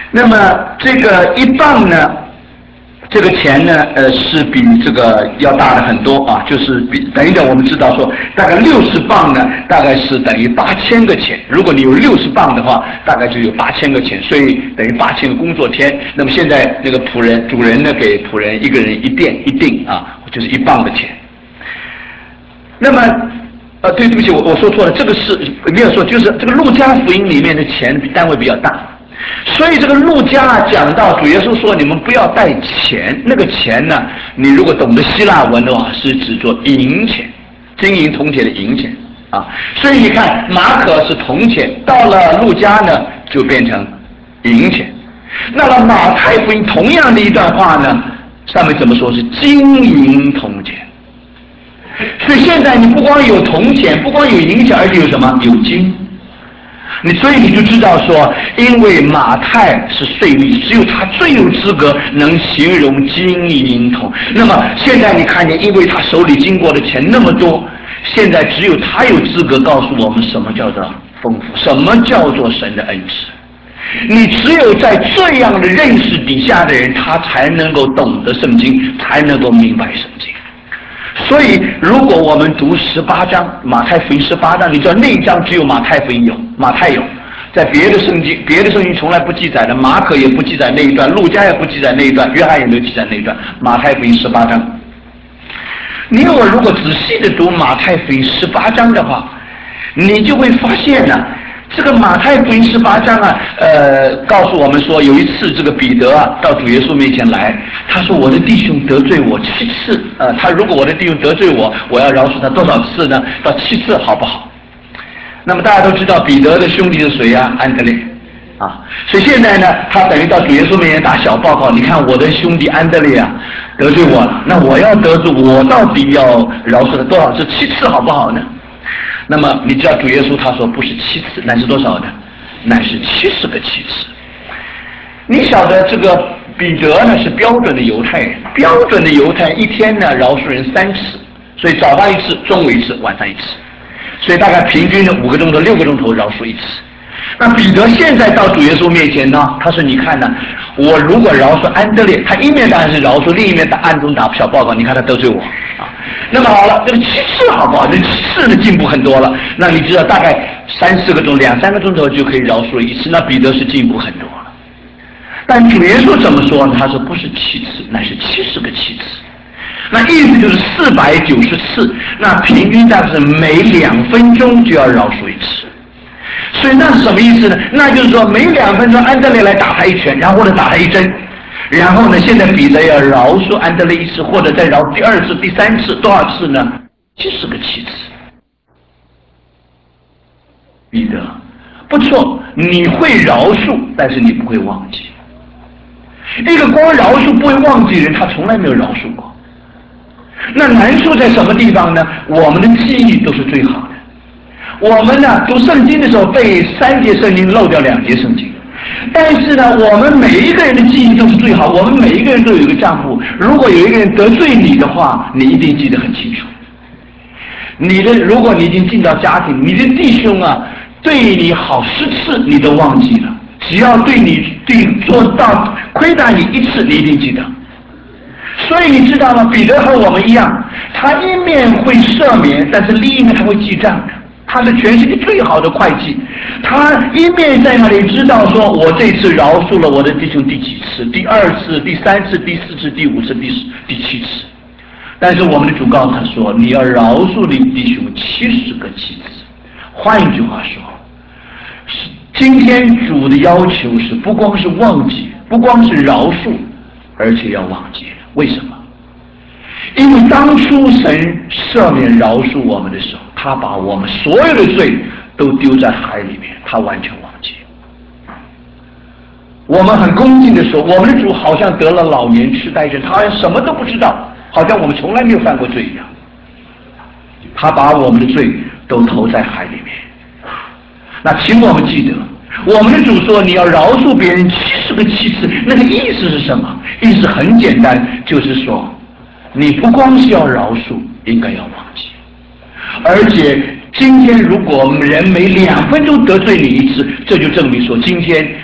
S1: 那么这个1磅呢，这个钱呢，是比这个要大的很多啊，就是等于我们知道说，大概60磅呢，大概是等于8000个钱。如果你有60磅的话，大概就有8000个钱，所以等于8000个工作天。那么现在那个主人呢，给仆人一个人一锭啊，就是1磅的钱。那么对不起，我说错了，这个是没有说，就是这个路加福音里面的钱单位比较大。所以这个路加讲到主耶稣说你们不要带钱，那个钱呢，你如果懂得希腊文的话，是指作银钱，金银铜铁的银钱啊。所以你看马可是铜钱，到了路加呢就变成银钱。那么马太福音同样的一段话呢，上面怎么说是金银铜钱。所以现在你不光有铜钱，不光有银钱，而且有什么？有金。所以你就知道说，因为马太是税吏，只有他最有资格能形容金银铜。那么现在你看见，因为他手里经过的钱那么多，现在只有他有资格告诉我们什么叫做丰富，什么叫做神的恩赐。你只有在这样的认识底下的人，他才能够懂得圣经，才能够明白圣经。所以，如果我们读18章马太福音18章，你知道那一章只有马太福音有，马太有，在别的圣经从来不记载的，马可也不记载那一段，路加也不记载那一段，约翰也没有记载那一段。马太福音18章，如果仔细的读马太福音18章的话，你就会发现呢，这个马太福音18章啊，告诉我们说，有一次这个彼得啊到主耶稣面前来，他说我的弟兄得罪我7次，他如果我的弟兄得罪我，我要饶恕他多少次呢？到7次好不好？那么大家都知道彼得的兄弟是谁啊？安德烈啊，所以现在呢，他等于到主耶稣面前打小报告，你看我的兄弟安德烈啊得罪我了，那我要得罪我到底要饶恕他多少次？7次好不好呢？那么你知道主耶稣他说不是7次，乃是多少呢？乃是70个7次。你晓得这个彼得呢是标准的犹太人，标准的犹太一天呢饶恕人3次，所以早上1次，中午1次，晚上1次，所以大概平均的5个钟头、6个钟头饶恕1次。那彼得现在到主耶稣面前呢，他说：“你看呢，我如果饶恕安德烈，他一面当然是饶恕，另一面他暗中打小报告，你看他得罪我啊。那么好了，这个7次好不好？这7次的进步很多了。那你知道大概3、4个钟、2、3个钟头就可以饶恕1次，那彼得是进步很多了。但主耶稣怎么说呢？他说不是7次，乃是70个7次。那意思就是490次，那平均大概是每2分钟就要饶恕1次。所以那是什么意思呢？那就是说每2分钟安德烈来打他1拳，然后呢打他1针，然后呢现在彼得要饶恕安德烈1次，或者再饶第2次、第3次，多少次呢？70个7次。彼得，不错，你会饶恕，但是你不会忘记。一个光饶恕不会忘记的人，他从来没有饶恕过。那难处在什么地方呢？我们的记忆都是最好的。我们呢读圣经的时候背3节圣经，漏掉2节圣经。但是呢，我们每一个人的记忆都是最好，我们每一个人都有一个账簿。如果有一个人得罪你的话，你一定记得很清楚。如果你已经进到家庭，你的弟兄啊对你好10次，你都忘记了。只要对做到亏待你1次，你一定记得。所以你知道吗？彼得和我们一样，他一面会赦免，但是另一面他会记账的。他是全世界最好的会计，他一面在那里知道说，我这次饶恕了我的弟兄第几次，第2次、第3次、第4次、第5次、第7次。但是我们的主告诉他说，你要饶恕你弟兄70个7次。换一句话说，今天主的要求是不光是忘记，不光是饶恕，而且要忘记。为什么？因为当初神赦免饶恕我们的时候，他把我们所有的罪都丢在海里面，他完全忘记。我们很恭敬的说，我们的主好像得了老年痴呆症，他好像什么都不知道，好像我们从来没有犯过罪一样。他把我们的罪都投在海里面。那请我们记得，我们的主说你要饶恕别人70个7次，那个意思是什么？意思很简单，就是说你不光是要饶恕，应该要忘记。而且今天如果人每2分钟得罪你1次，这就证明说今天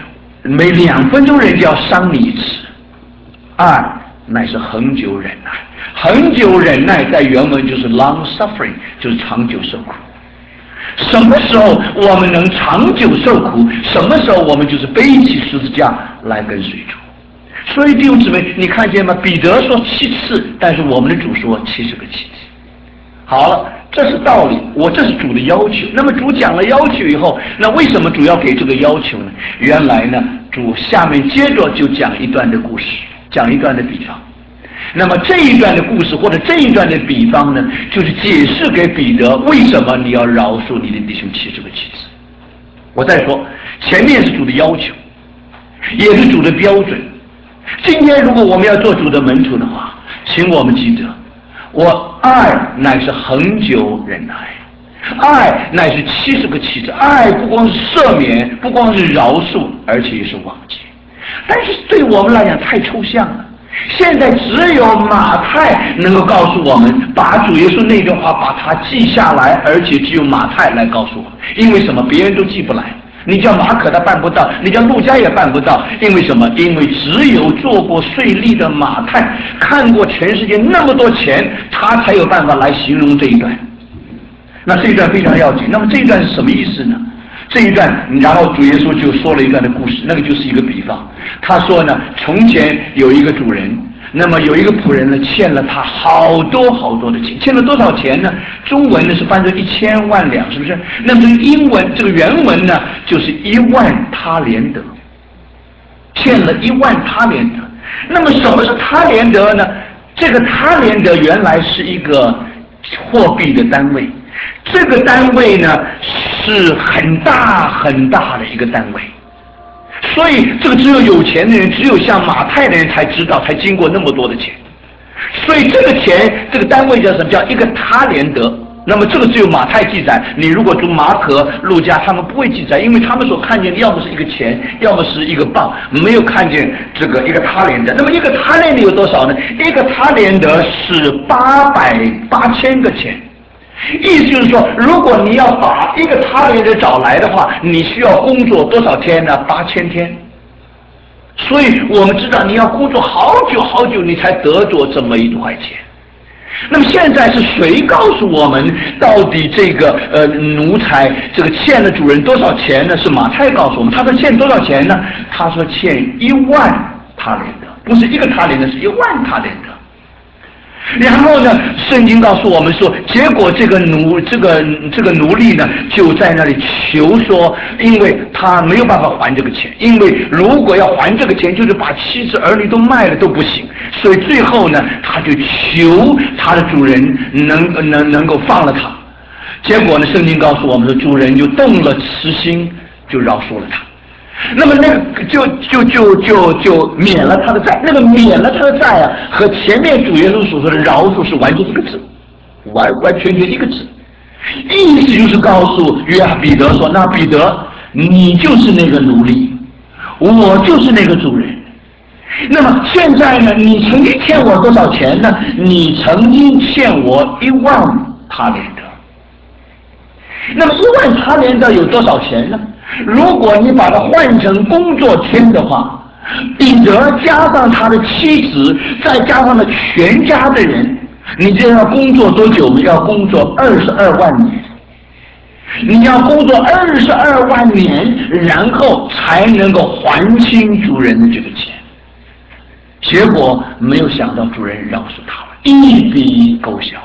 S1: 每2分钟人就要伤你一次。爱乃是恒久忍耐，恒久忍耐在原文就是 long suffering， 就是长久受苦。什么时候我们能长久受苦，什么时候我们就是背起十字架来跟随主。所以弟兄姊妹，你看见吗？彼得说7次，但是我们的主说70个7次。好了，这是道理，这是主的要求。那么主讲了要求以后，那为什么主要给这个要求呢？原来呢，主下面接着就讲一段的故事，讲一段的比方。那么这一段的故事或者这一段的比方呢，就是解释给彼得为什么你要饶恕你的弟兄70个7次。我再说，前面是主的要求，也是主的标准。今天如果我们要做主的门徒的话，请我们记得，我爱乃是恒久忍耐，爱乃是70个7次。爱不光是赦免，不光是饶恕，而且也是忘记。但是对我们来讲太抽象了。现在只有马太能够告诉我们，把主耶稣那段话把它记下来，而且只有马太来告诉我们。因为什么？别人都记不来。你叫马可他办不到，你叫路加也办不到。因为什么？因为只有做过税吏的马太，看过全世界那么多钱，他才有办法来形容这一段。那这一段非常要紧。那么这一段是什么意思呢？这一段，然后主耶稣就说了一段的故事，那个就是一个比方。他说呢，从前有一个主人，那么有一个仆人呢，欠了他好多好多的钱，欠了多少钱呢？中文呢是翻成1000万两，是不是？那么这个英文这个原文呢，就是1万他连德，欠了1万他连德。那么什么是他连德呢？这个他连德原来是一个货币的单位。这个单位呢是很大很大的一个单位，所以这个只有钱的人，只有像马太的人才知道，才经过那么多的钱。所以这个钱，这个单位叫什么？叫一个他连德。那么这个只有马太记载，你如果读马可、路加，他们不会记载，因为他们所看见的要么是一个钱，要么是一个磅，没有看见这个一个他连德。那么一个他连德有多少呢？一个他连德是8000个钱。意思就是说，如果你要把一个他连德找来的话，你需要工作多少天呢？8000天。所以我们知道，你要工作好久好久，你才得着这么1块钱。那么现在是谁告诉我们到底这个奴才这个欠了主人多少钱呢？是马太告诉我们。他说欠多少钱呢？他说欠1万他连德，不是一个他连德，是1万他连德。然后呢，圣经告诉我们说，结果这个奴隶呢，就在那里求说，因为他没有办法还这个钱，因为如果要还这个钱，就是把妻子儿女都卖了都不行，所以最后呢，他就求他的主人能够放了他。结果呢，圣经告诉我们说，主人就动了慈心，就饶恕了他。那么那个就免了他的债，那个免了他的债啊，和前面主耶稣所说的饶恕是完全一个字，完全一个字，意思就是告诉彼得说，那彼得，你就是那个奴隶，我就是那个主人。那么现在呢，你曾经欠我多少钱呢？你曾经欠我1万他连德。那么1万他连德有多少钱呢？如果你把它换成工作天的话，彼得加上他的妻子，再加上了全家的人，你这要工作多久呢？要工作22万年。你要工作22万年，然后才能够还清主人的这个钱。结果没有想到主人饶恕他们，一笔勾销。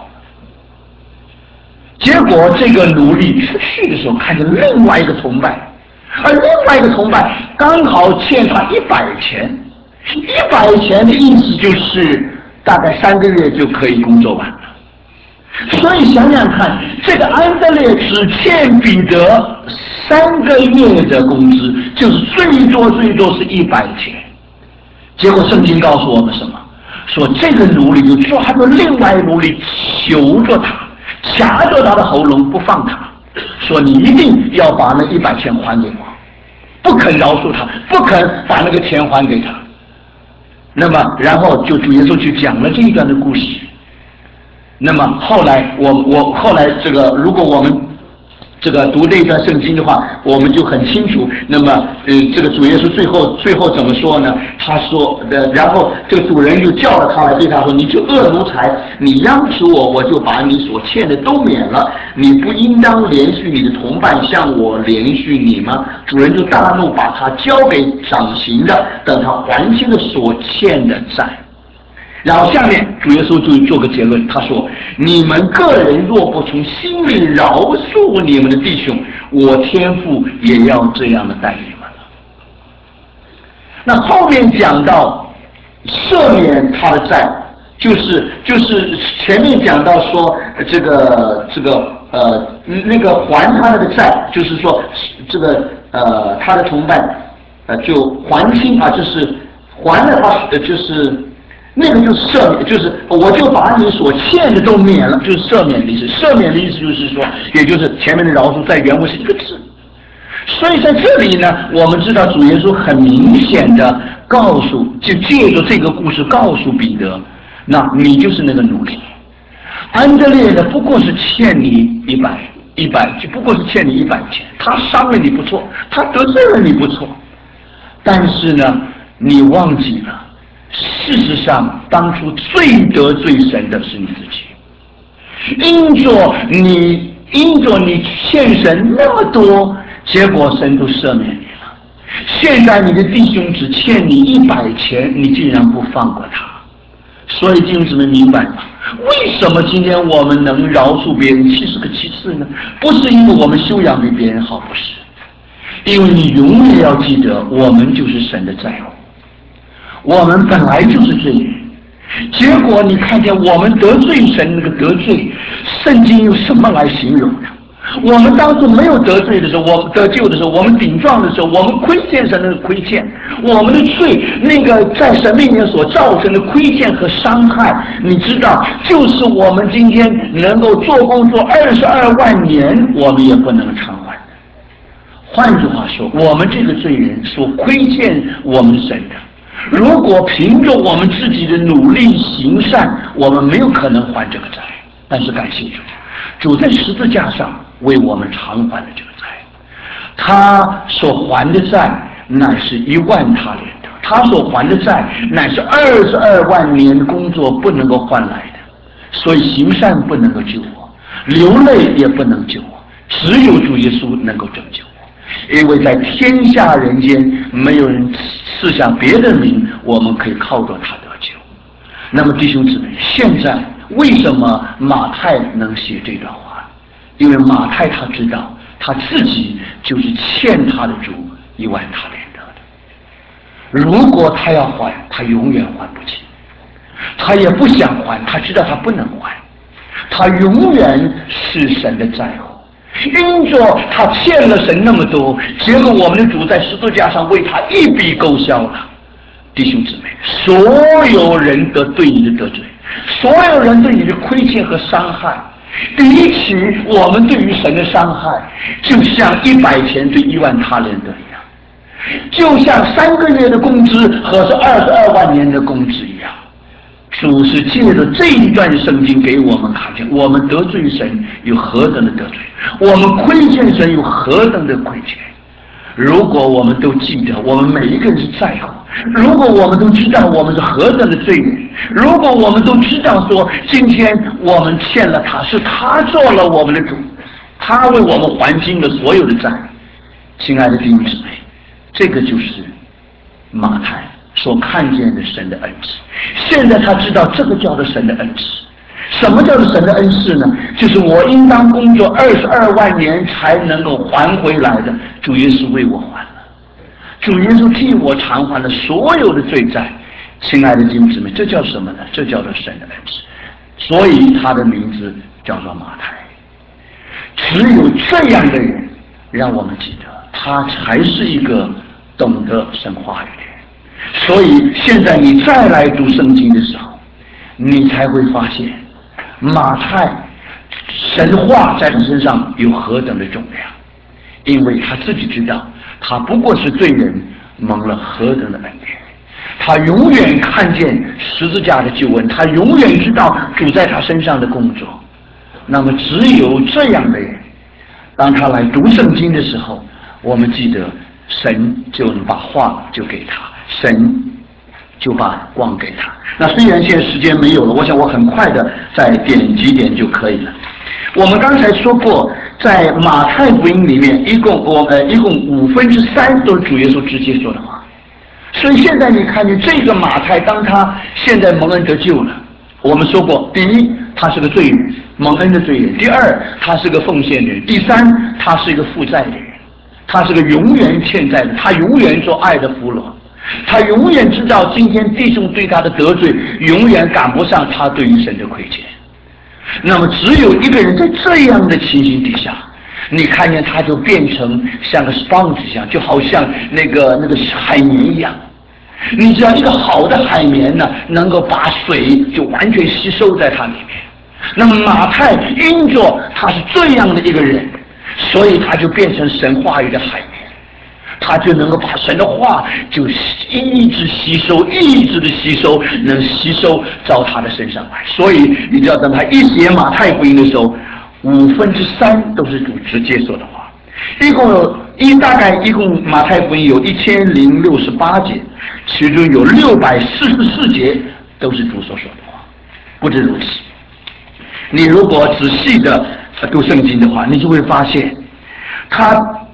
S1: 结果这个奴隶出去的时候，看见另外一个同伴，而另外一个同伴刚好欠他100钱，100钱的意思就是大概3个月就可以工作完了。所以想想看，这个安德烈只欠彼得3个月的工资，就是最多是100钱。结果圣经告诉我们什么？说这个奴隶就抓着另外一个奴隶，求着他，掐着他的喉咙不放他，说你一定要把那100钱还给我，不肯饶恕他，不肯把那个钱还给他。那么然后就主耶稣去讲了这一段的故事。那么后来我后来这个，如果我们
S2: 这个读这段圣经的话，我们就很清楚。那么，这个主耶稣最后怎么说呢？他说然后这个主人就叫了他来，对他说：“你这恶奴才，你央求我，我就把你所欠的都免了。你不应当连续你的同伴，向我连续你吗？”主人就大怒，把他交给掌刑的，等他还清了所欠的债。然后下面主耶稣就做个结论，他说：“你们个人若不从心里饶恕你们的弟兄，我天父也要这样的待你们了。”那后面讲到赦免他的债，就是前面讲到说那个还他的债，就是说他的同伴就还清啊，就是还了他就是那个就是赦免，就是我就把你所欠的都免了，就是赦免的意思。赦免的意思就是说，也就是前面的饶恕在原文是一个字。所以在这里呢，我们知道主耶稣很明显的告诉，就借着这个故事告诉彼得，那你就是那个奴隶。安德烈呢，不过是欠你100，就不过是欠你100钱，他伤了你不错，他得罪了你不错，但是呢，你忘记了。事实上，当初最得罪神的是你自己，因着你欠神那么多，结果神都赦免你了。现在你的弟兄只欠你100钱，你竟然不放过他。所以弟兄姊妹明白吗？为什么今天我们能饶恕别人70个7次呢？不是因为我们修养比别人好，不是，因为你永远要记得，我们就是神的债务。我们本来就是罪人，结果你看见我们得罪神那个得罪，圣经用什么来形容呢？我们当初没有得罪的时候，我们得救的时候，我们顶撞的时候，我们亏欠神的亏欠，我们的罪那个在神面前所造成的亏欠和伤害，你知道，就是我们今天能够做工作22万年，我们也不能偿还的。换句话说，我们这个罪人所亏欠我们神的，如果凭着我们自己的努力行善，我们没有可能还这个债。但是感谢主，主在十字架上为我们偿还了这个债。他所还的债乃是1万他连得，他所还的债乃是22万年工作不能够换来的。所以行善不能够救我，流泪也不能救我，只有主耶稣能够拯救我。因为在天下人间没有人赐下别的名，我们可以靠着他得救。那么弟兄姊妹，现在为什么马太能写这段话？因为马太他知道他自己就是欠他的主1万他连得的。如果他要还，他永远还不起，他也不想还，他知道他不能还，他永远是神的债务。因着他欠了神那么多，结果我们的主在十字架上为他一笔勾销了。弟兄姊妹，所有人的对你的得罪，所有人对你的亏欠和伤害，比起我们对于神的伤害，就像100钱对1万他连得一样，就像3个月的工资和是22万年的工资一样。主是借着这一段圣经给我们看见，我们得罪神有何等的得罪，我们亏欠神有何等的亏欠。如果我们都记得我们每一个人是在乎，如果我们都知道我们是何等的罪人，如果我们都知道说今天我们欠了他，是他做了我们的主，他为我们还清了所有的债。亲爱的弟兄姊妹，这个就是马太所看见的神的恩赐。现在他知道这个叫做神的恩赐。什么叫做神的恩赐呢？就是我应当工作22万年才能够还回来的，主耶稣为我还了，主耶稣替我偿还了所有的罪债。亲爱的弟兄姊妹，这叫什么呢？这叫做神的恩赐。所以他的名字叫做马太。只有这样的人，让我们记得他才是一个懂得神话语的人。所以现在你再来读圣经的时候，你才会发现马太神话在他身上有何等的重量，因为他自己知道他不过是罪人，蒙了何等的恩典。他永远看见十字架的救恩，他永远知道主在他身上的工作。那么只有这样的人， 当他来读圣经的时候，我们记得神就能把话就给他，神就把光给他。那虽然现在时间没有了，我想我很快的再点几点就可以了。我们刚才说过，在马太福音里面，一共3/5都是主耶稣直接说的话。所以现在你看见这个马太，当他现在蒙恩得救了，我们说过，第一，他是个罪人，蒙恩的罪人；第二，他是个奉献的人；第三，他是一个负债的人，他是个永远欠债的，他永远做爱的俘虏，他永远知道今天弟兄对他的得罪，永远赶不上他对于神的亏欠。那么只有一个人在这样的情形底下，你看见他就变成像个 sponge 一样，就好像那个海绵一样。你知道一个好的海绵呢，能够把水就完全吸收在它里面。那么马太因着他是这样的一个人，所以他就变成神话语的海绵，他就能够把神的话就一直吸收，一直的吸收，能吸收到他的身上来。所以你知道，当他一写马太福音的时候，3/5都是主直接说的话。大概一共马太福音有1068节，其中有644节都是主所说的话。不止如此，你如果仔细的读圣经的话，你就会发现，他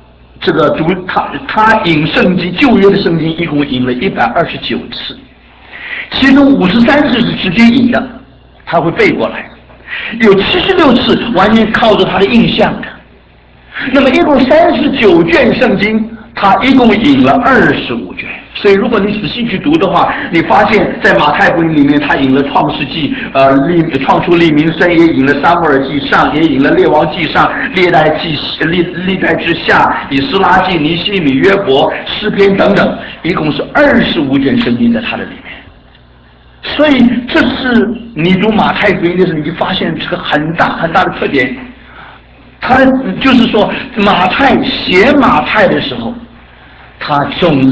S2: 引圣经旧约的圣经一共引了129次，其中53次是直接引的，他会背过来，有76次完全靠着他的印象的。那么一共39卷圣经，他一共引了25卷。所以如果你仔细去读的话，你发现在马太福音里面，他引了创世纪、创出利民生，也引了撒母耳记上，也引了列王记上、历代之下、以斯拉记、尼希米、约伯、诗篇等等，一共是25卷圣经在他的里面。所以这是你读马太福音的时候，你就发现这个很大很大的特点。他就是说，写马太的时候，他总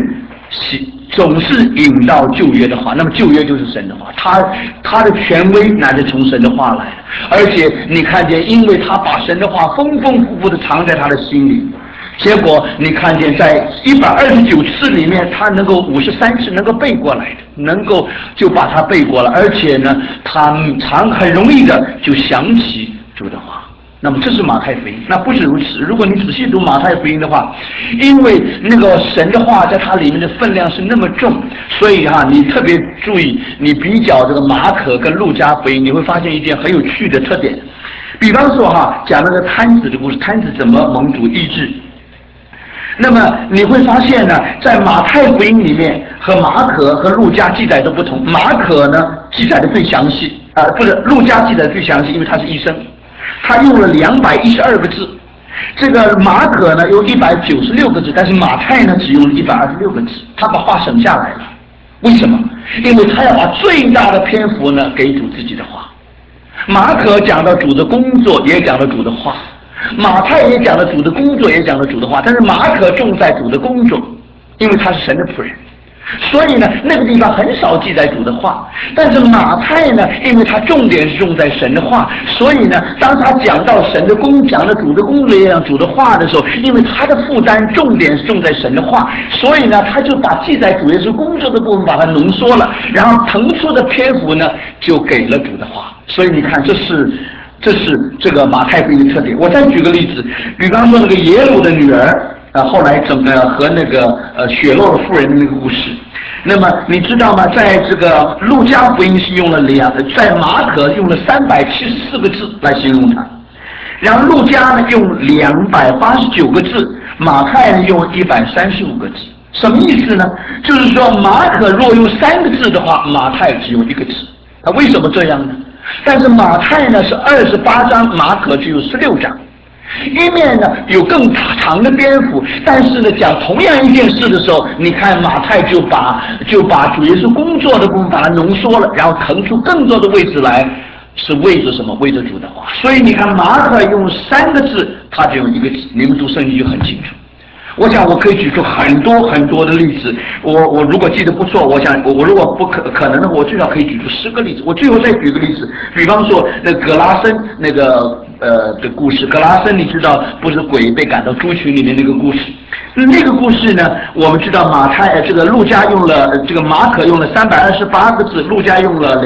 S2: 是引到旧约的话，那么旧约就是神的话，他的权威乃是从神的话来的。而且你看见，因为他把神的话丰丰富富的藏在他的心里，结果你看见在129次里面，他能够53次能够背过来的，能够就把它背过了，而且呢，他很容易的就想起主的话。那么这是马太福音。那不止如此，如果你仔细读马太福音的话，因为那个神的话在它里面的分量是那么重，所以你特别注意，你比较这个马可跟路加福音，你会发现一件很有趣的特点。比方说讲那个摊子的故事，摊子怎么蒙主医治。那么你会发现呢，在马太福音里面和马可和路加记载都不同。马可呢记载的最详细，路加记载的最详细，因为他是医生。他用了212个字，这个马可呢用196个字，但是马太呢只用了126个字，他把话省下来了。为什么？因为他要把最大的篇幅呢给主自己的话。马可讲到主的工作，也讲了主的话；马太也讲了主的工作，也讲了主的话。但是马可重在主的工作，因为他是神的仆人。所以呢，那个地方很少记载主的话，但是马太呢，因为他重点是重在神的话，所以呢，当他讲到讲到主的工作也讲主的话的时候，因为他的负担重点是重在神的话，所以呢，他就把记载主耶稣工作的部分把它浓缩了，然后腾出的篇幅呢，就给了主的话。所以你看，这是这个马太福音的特点。我再举个例子，比方说那个耶鲁的女儿。后来和那个血漏妇人的那个故事，那么你知道吗？在这个路加福音是用了在马可用了374个字来形容它，然后路加呢用289个字，马太呢用135个字。什么意思呢？就是说马可若用3个字的话，马太只用1个字。为什么这样呢？但是马太呢是28章，马可只有16章。一面呢有更长的篇幅，但是呢讲同样一件事的时候，你看马太就把主耶稣工作的部分把它浓缩了，然后腾出更多的位置来，是为着什么？为着主的话。所以你看马可用3个字，他只用1个字，你们读圣经就很清楚。我想我可以举出很多很多的例子，我如果记得不错，我想我如果不可能的话，我最少可以举出10个例子。我最后再举个例子，比方说那葛拉森那个的故事。格拉森你知道，不是鬼被赶到猪群里面那个故事。那个故事呢，我们知道路加用了马可用了328个字，路加用了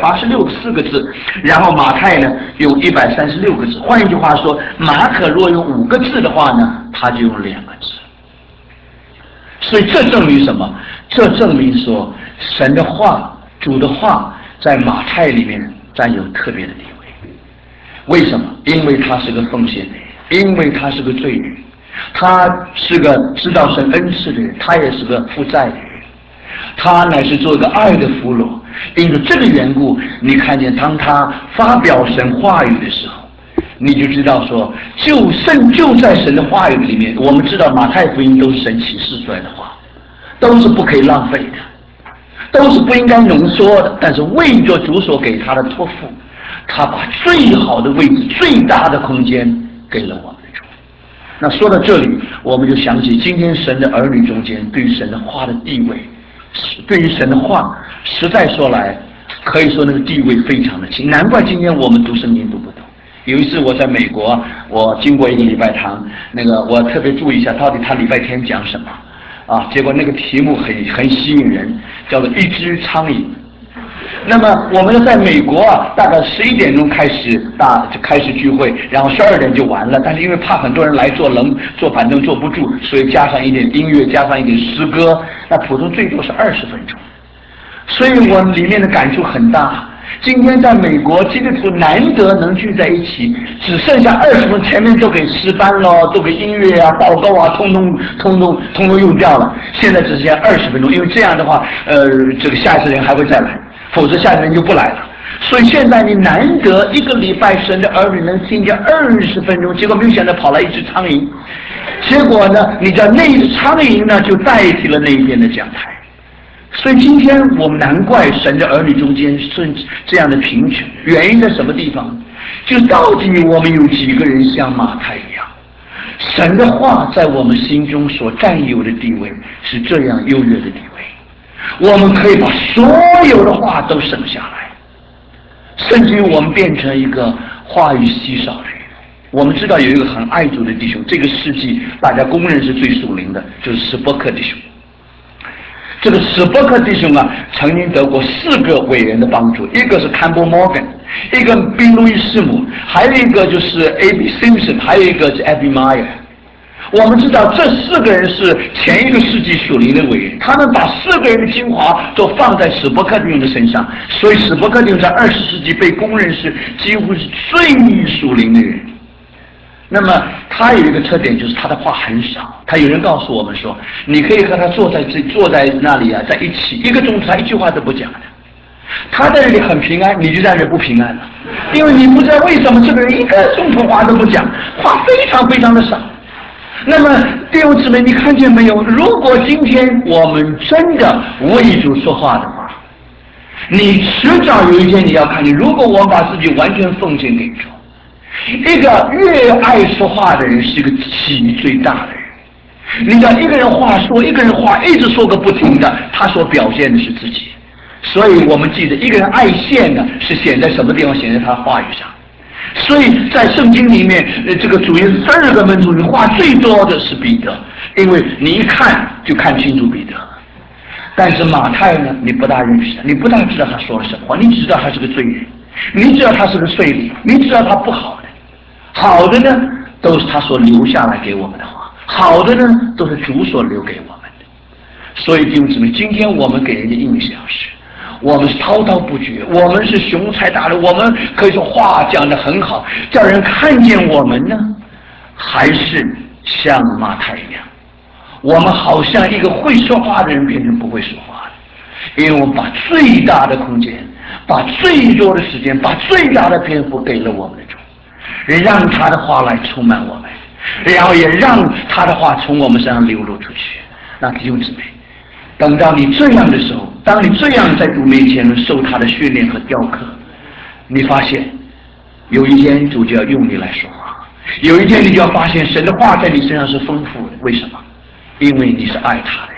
S2: 284个字，然后马太呢用136个字。换一句话说，马可若用5个字的话呢，他就用2个字。所以这证明什么？这证明说神的话、主的话在马太里面占有特别的地位。为什么？因为他是个奉献的人，因为他是个罪人，他是个知道神恩赐的人，他也是个负债的人，他乃是做一个爱的俘虏。因着这个缘故，你看见当他发表神话语的时候，你就知道说，就在神的话语里面，我们知道马太福音都是神启示出来的话，都是不可以浪费的，都是不应该浓缩的，但是为着主所给他的托付，他把最好的位置、最大的空间给了我们的主。那说到这里，我们就想起今天神的儿女中间对于神的话的地位，对于神的话，实在说来，可以说那个地位非常的轻。难怪今天我们读圣经读不懂。有一次我在美国，我经过一个礼拜堂，我特别注意一下，到底他礼拜天讲什么啊？结果那个题目很吸引人，叫做一只苍蝇。那么我们在美国大概11点钟开始聚会，然后12点就完了。但是因为怕很多人来坐板凳坐不住，所以加上一点音乐，加上一点诗歌，那普通最多是20分钟。所以我里面的感触很大。今天在美国，基督徒难得能聚在一起，只剩下20分钟，前面都给诗班了，都给音乐啊、报告啊，通通用掉了。现在只剩下20分钟，因为这样的话，下一次人还会再来，否则下一次人就不来了。所以现在你难得一个礼拜神的儿女能听见20分钟，结果没有想到跑来一只苍蝇，结果呢，你知道那一只苍蝇呢就代替了那一边的讲台。所以今天我们难怪神的儿女中间是这样的贫穷，原因在什么地方？就到底我们有几个人像马太一样，神的话在我们心中所占有的地位是这样优越的地位，我们可以把所有的话都省下来，甚至于我们变成一个话语稀少的人。我们知道有一个很爱主的弟兄，这个世纪大家公认是最属灵的，就是史波克弟兄。这个史波克弟兄曾经得过4个伟人的帮助，一个是坎伯摩根，一个宾路易士姆，还有一个就是 A.B. Simpson， 还有一个是 Abby Meyer。我们知道这4个人是前一个世纪属灵的伟人，他们把4个人的精华都放在史波克弟兄的身上，所以史波克弟兄在20世纪被公认是几乎是最属灵的人。那么他有一个特点，就是他的话很少。他有人告诉我们说，你可以和他坐在那里在一起1个钟头，他一句话都不讲的。他在这里很平安，你就在这里不平安了，因为你不知道为什么这个人1个钟头话都不讲，话非常非常的少。那么弟兄姊妹，你看见没有？如果今天我们真的为主说话的话，你迟早有一天你要看见，如果我们把自己完全奉献给主，一个越爱说话的人是一个气力最大的人。你知道，一个人话一直说个不停的，他所表现的是自己。所以我们记得，一个人爱现呢，是显在什么地方？显在他话语上。所以在圣经里面，这个主耶稣12个门徒里话最多的是彼得，因为你一看就看清楚彼得。但是马太呢，你不大认识他，你不大知道他说了什么话，你只知道他是个罪人，你知道他是个税吏，你知道他不好的。好的呢，都是他所留下来给我们的话；好的呢，都是主所留给我们的。所以弟兄姊妹，今天我们给人的印象是，我们是滔滔不绝，我们是雄才大略，我们可以说话讲得很好，叫人看见我们呢，还是像马太一样，我们好像一个会说话的人变成不会说话的，因为我们把最大的空间，把最多的时间，把最大的篇幅给了我们的主，让他的话来充满我们，然后也让他的话从我们身上流露出去。那弟兄姊妹，等到你这样的时候，当你这样在主面前受他的训练和雕刻，你发现有一天主就要用你来说话，有一天你就要发现神的话在你身上是丰富的。为什么？因为你是爱他的人，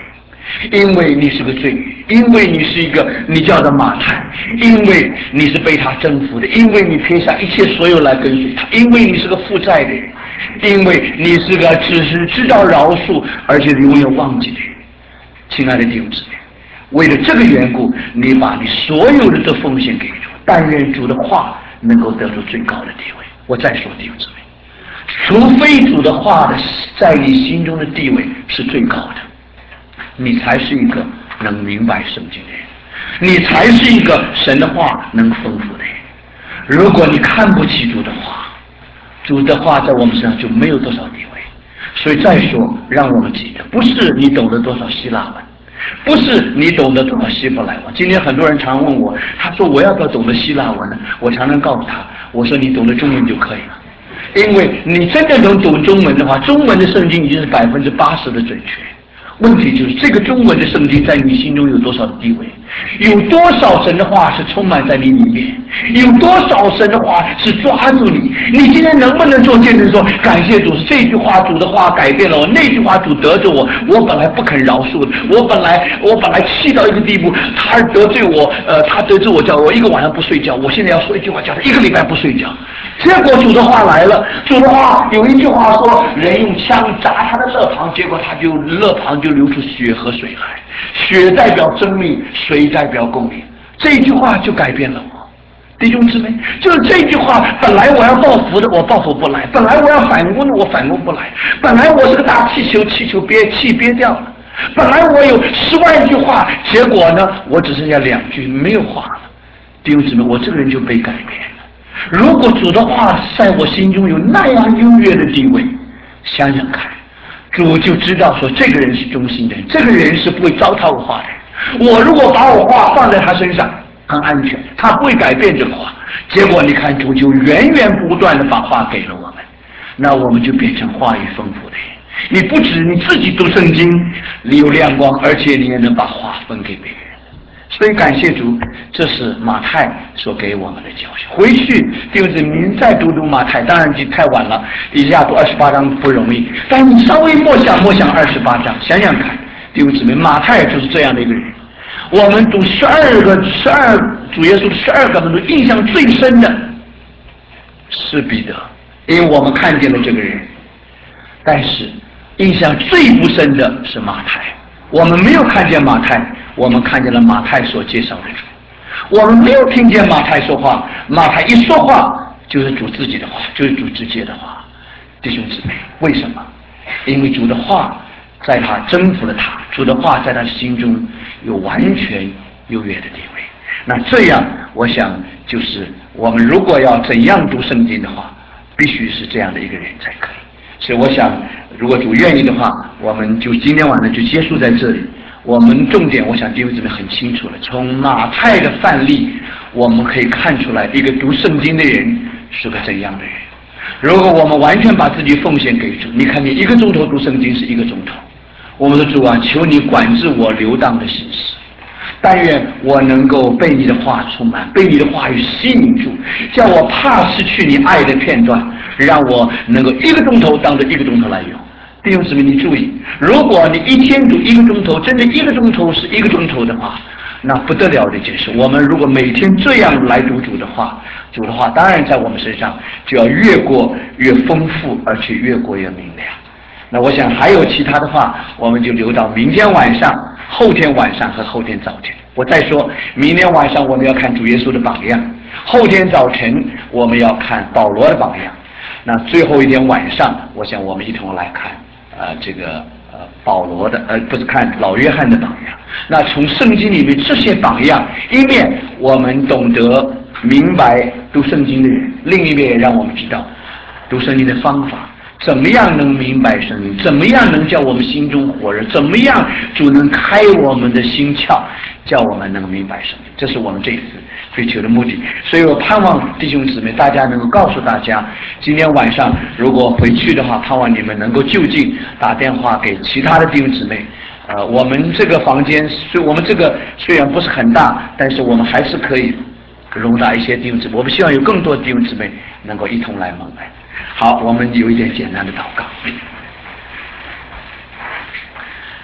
S1: 因为你是个罪人，因为你是一个你叫做马太，因为你是被他征服的，因为你撇下一切所有来跟随他，因为你是个负债的人，因为你是个只是知道饶恕而且永远忘记的人。亲爱的弟兄姊妹，为了这个缘故，你把你所有的都奉献给主，但愿主的话能够得出最高的地位。我再说，弟兄姊妹，除非主的话的在你心中的地位是最高的，你才是一个能明白圣经的人，你才是一个神的话能丰富的人。如果你看不起主的话，主的话在我们身上就没有多少地位。所以再说，让我们记得，不是你懂得多少希腊文，不是你懂得多少希伯来文。今天很多人常问我，他说我要不要懂得希腊文呢？我常常告诉他，我说你懂得中文就可以了。因为你真的能懂中文的话，中文的圣经已经是80%的准确。问题就是这个中文的圣经在你心中有多少的地位？有多少神的话是充满在你里面？有多少神的话是抓住你？你今天能不能做见证说，感谢主，是这句话主的话改变了我，那句话主得罪我，我本来不肯饶恕的，我本来气到一个地步，他得罪我，他得罪我，叫我一个晚上不睡觉，我现在要说一句话，叫他一个礼拜不睡觉。结果主的话来了，主的话有一句话说，人用枪砸他的肋旁，结果他就肋旁就流出血和水来。血代表生命，水代表公平，这句话就改变了我。弟兄姊妹，就是这句话，本来我要报复的，我报复不来；本来我要反攻的，我反攻不来；本来我是个大气球，气球憋掉了；本来我有10万句话，结果呢，我只剩下2句，没有话了。弟兄姊妹，我这个人就被改变了。如果主的话在我心中有那样优越的地位，想想看，主就知道说这个人是忠心的人，这个人是不会糟蹋我话的人。我如果把我话放在他身上，很安全，他不会改变这个话。结果你看，主就源源不断的把话给了我们，那我们就变成话语丰富的人。你不止你自己读圣经，你有亮光，而且你也能把话分给别人。所以感谢主，这是马太所给我们的教训。回去弟兄姊妹，您再读马太，当然就太晚了，一下读28章不容易，但你稍微默想28章，想想看，弟兄姊妹，马太就是这样的一个人。我们读主耶稣的12个门徒，印象最深的是彼得，因为我们看见了这个人。但是印象最不深的是马太，我们没有看见马太，我们看见了马太所介绍的主。我们没有听见马太说话，马太一说话就是主自己的话，就是主直接的话。弟兄姊妹，为什么？因为主的话在他征服了他，主的话在他心中有完全优越的地位。那这样我想就是我们如果要怎样读圣经的话，必须是这样的一个人才可以。所以我想如果主愿意的话，我们就今天晚上就结束在这里。我们重点我想弟兄姊妹很清楚了，从马太的范例我们可以看出来一个读圣经的人是个怎样的人。如果我们完全把自己奉献给主，你看你1个钟头读圣经是1个钟头，我们的主啊，求你管制我流荡的心思，但愿我能够被你的话充满，被你的话语吸引住，叫我怕失去你爱的片段，让我能够1个钟头当着1个钟头来用。弟兄姊妹，你注意，如果你一天读1个钟头，真的1个钟头是1个钟头的话，那不得了的一件事。我们如果每天这样来读主的话，主的话当然在我们身上就要越过越丰富，而且越过越明亮。那我想还有其他的话，我们就留到明天晚上、后天晚上和后天早晨。我再说，明天晚上我们要看主耶稣的榜样，后天早晨我们要看保罗的榜样，那最后一天晚上，我想我们一同来看保罗的不是看老约翰的榜样。那从圣经里面这些榜样，一面我们懂得明白读圣经的人，另一面也让我们知道读圣经的方法，怎么样能明白圣经，怎么样能叫我们心中火热，怎么样主能开我们的心窍，叫我们能明白圣经。这是我们这次追求的目的。所以我盼望弟兄姊妹大家能够告诉大家，今天晚上如果回去的话，盼望你们能够就近打电话给其他的弟兄姊妹。我们这个房间我们这个虽然不是很大，但是我们还是可以容纳一些弟兄姊妹。我们希望有更多的弟兄姊妹能够一同来蒙爱。好，我们有一点简单的祷告。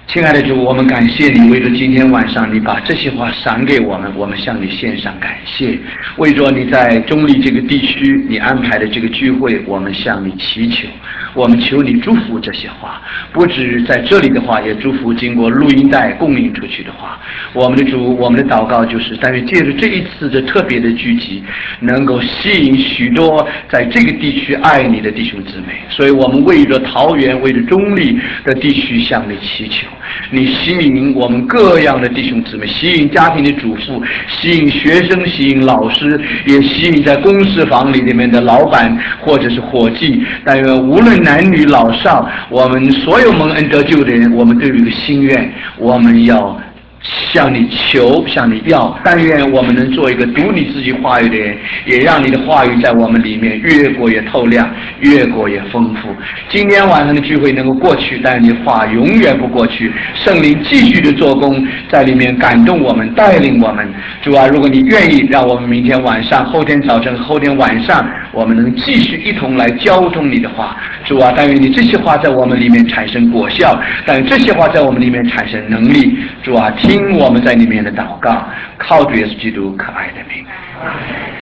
S1: 亲爱的主，我们感谢你，为着今天晚上你把这些话赏给我们，我们向你献上感谢。为着你在中立这个地区你安排的这个聚会，我们向你祈求，我们求你祝福这些话，不止在这里的话，也祝福经过录音带供应出去的话。我们的主，我们的祷告就是，但愿借着这一次的特别的聚集，能够吸引许多在这个地区爱你的弟兄姊妹。所以我们为着桃园，为着中立的地区向你祈求，你吸引我们各样的弟兄姊妹，吸引家庭的主妇，吸引学生，吸引老师，也吸引在公事房里面的老板或者是伙计。但愿无论男女老少，我们所有蒙恩得救的人，我们都有一个心愿，我们要向你求，向你要。但愿我们能做一个读你自己话语的人，也让你的话语在我们里面越过越透亮，越过越丰富。今天晚上的聚会能够过去，但你的话永远不过去。圣灵继续的做工，在里面感动我们，带领我们。主啊，如果你愿意，让我们明天晚上、后天早晨、后天晚上，我们能继续一同来交通你的话。主啊，但愿你这些话在我们里面产生果效，但这些话在我们里面产生能力。主啊，听我们在里面的祷告，靠主耶稣基督可爱的名。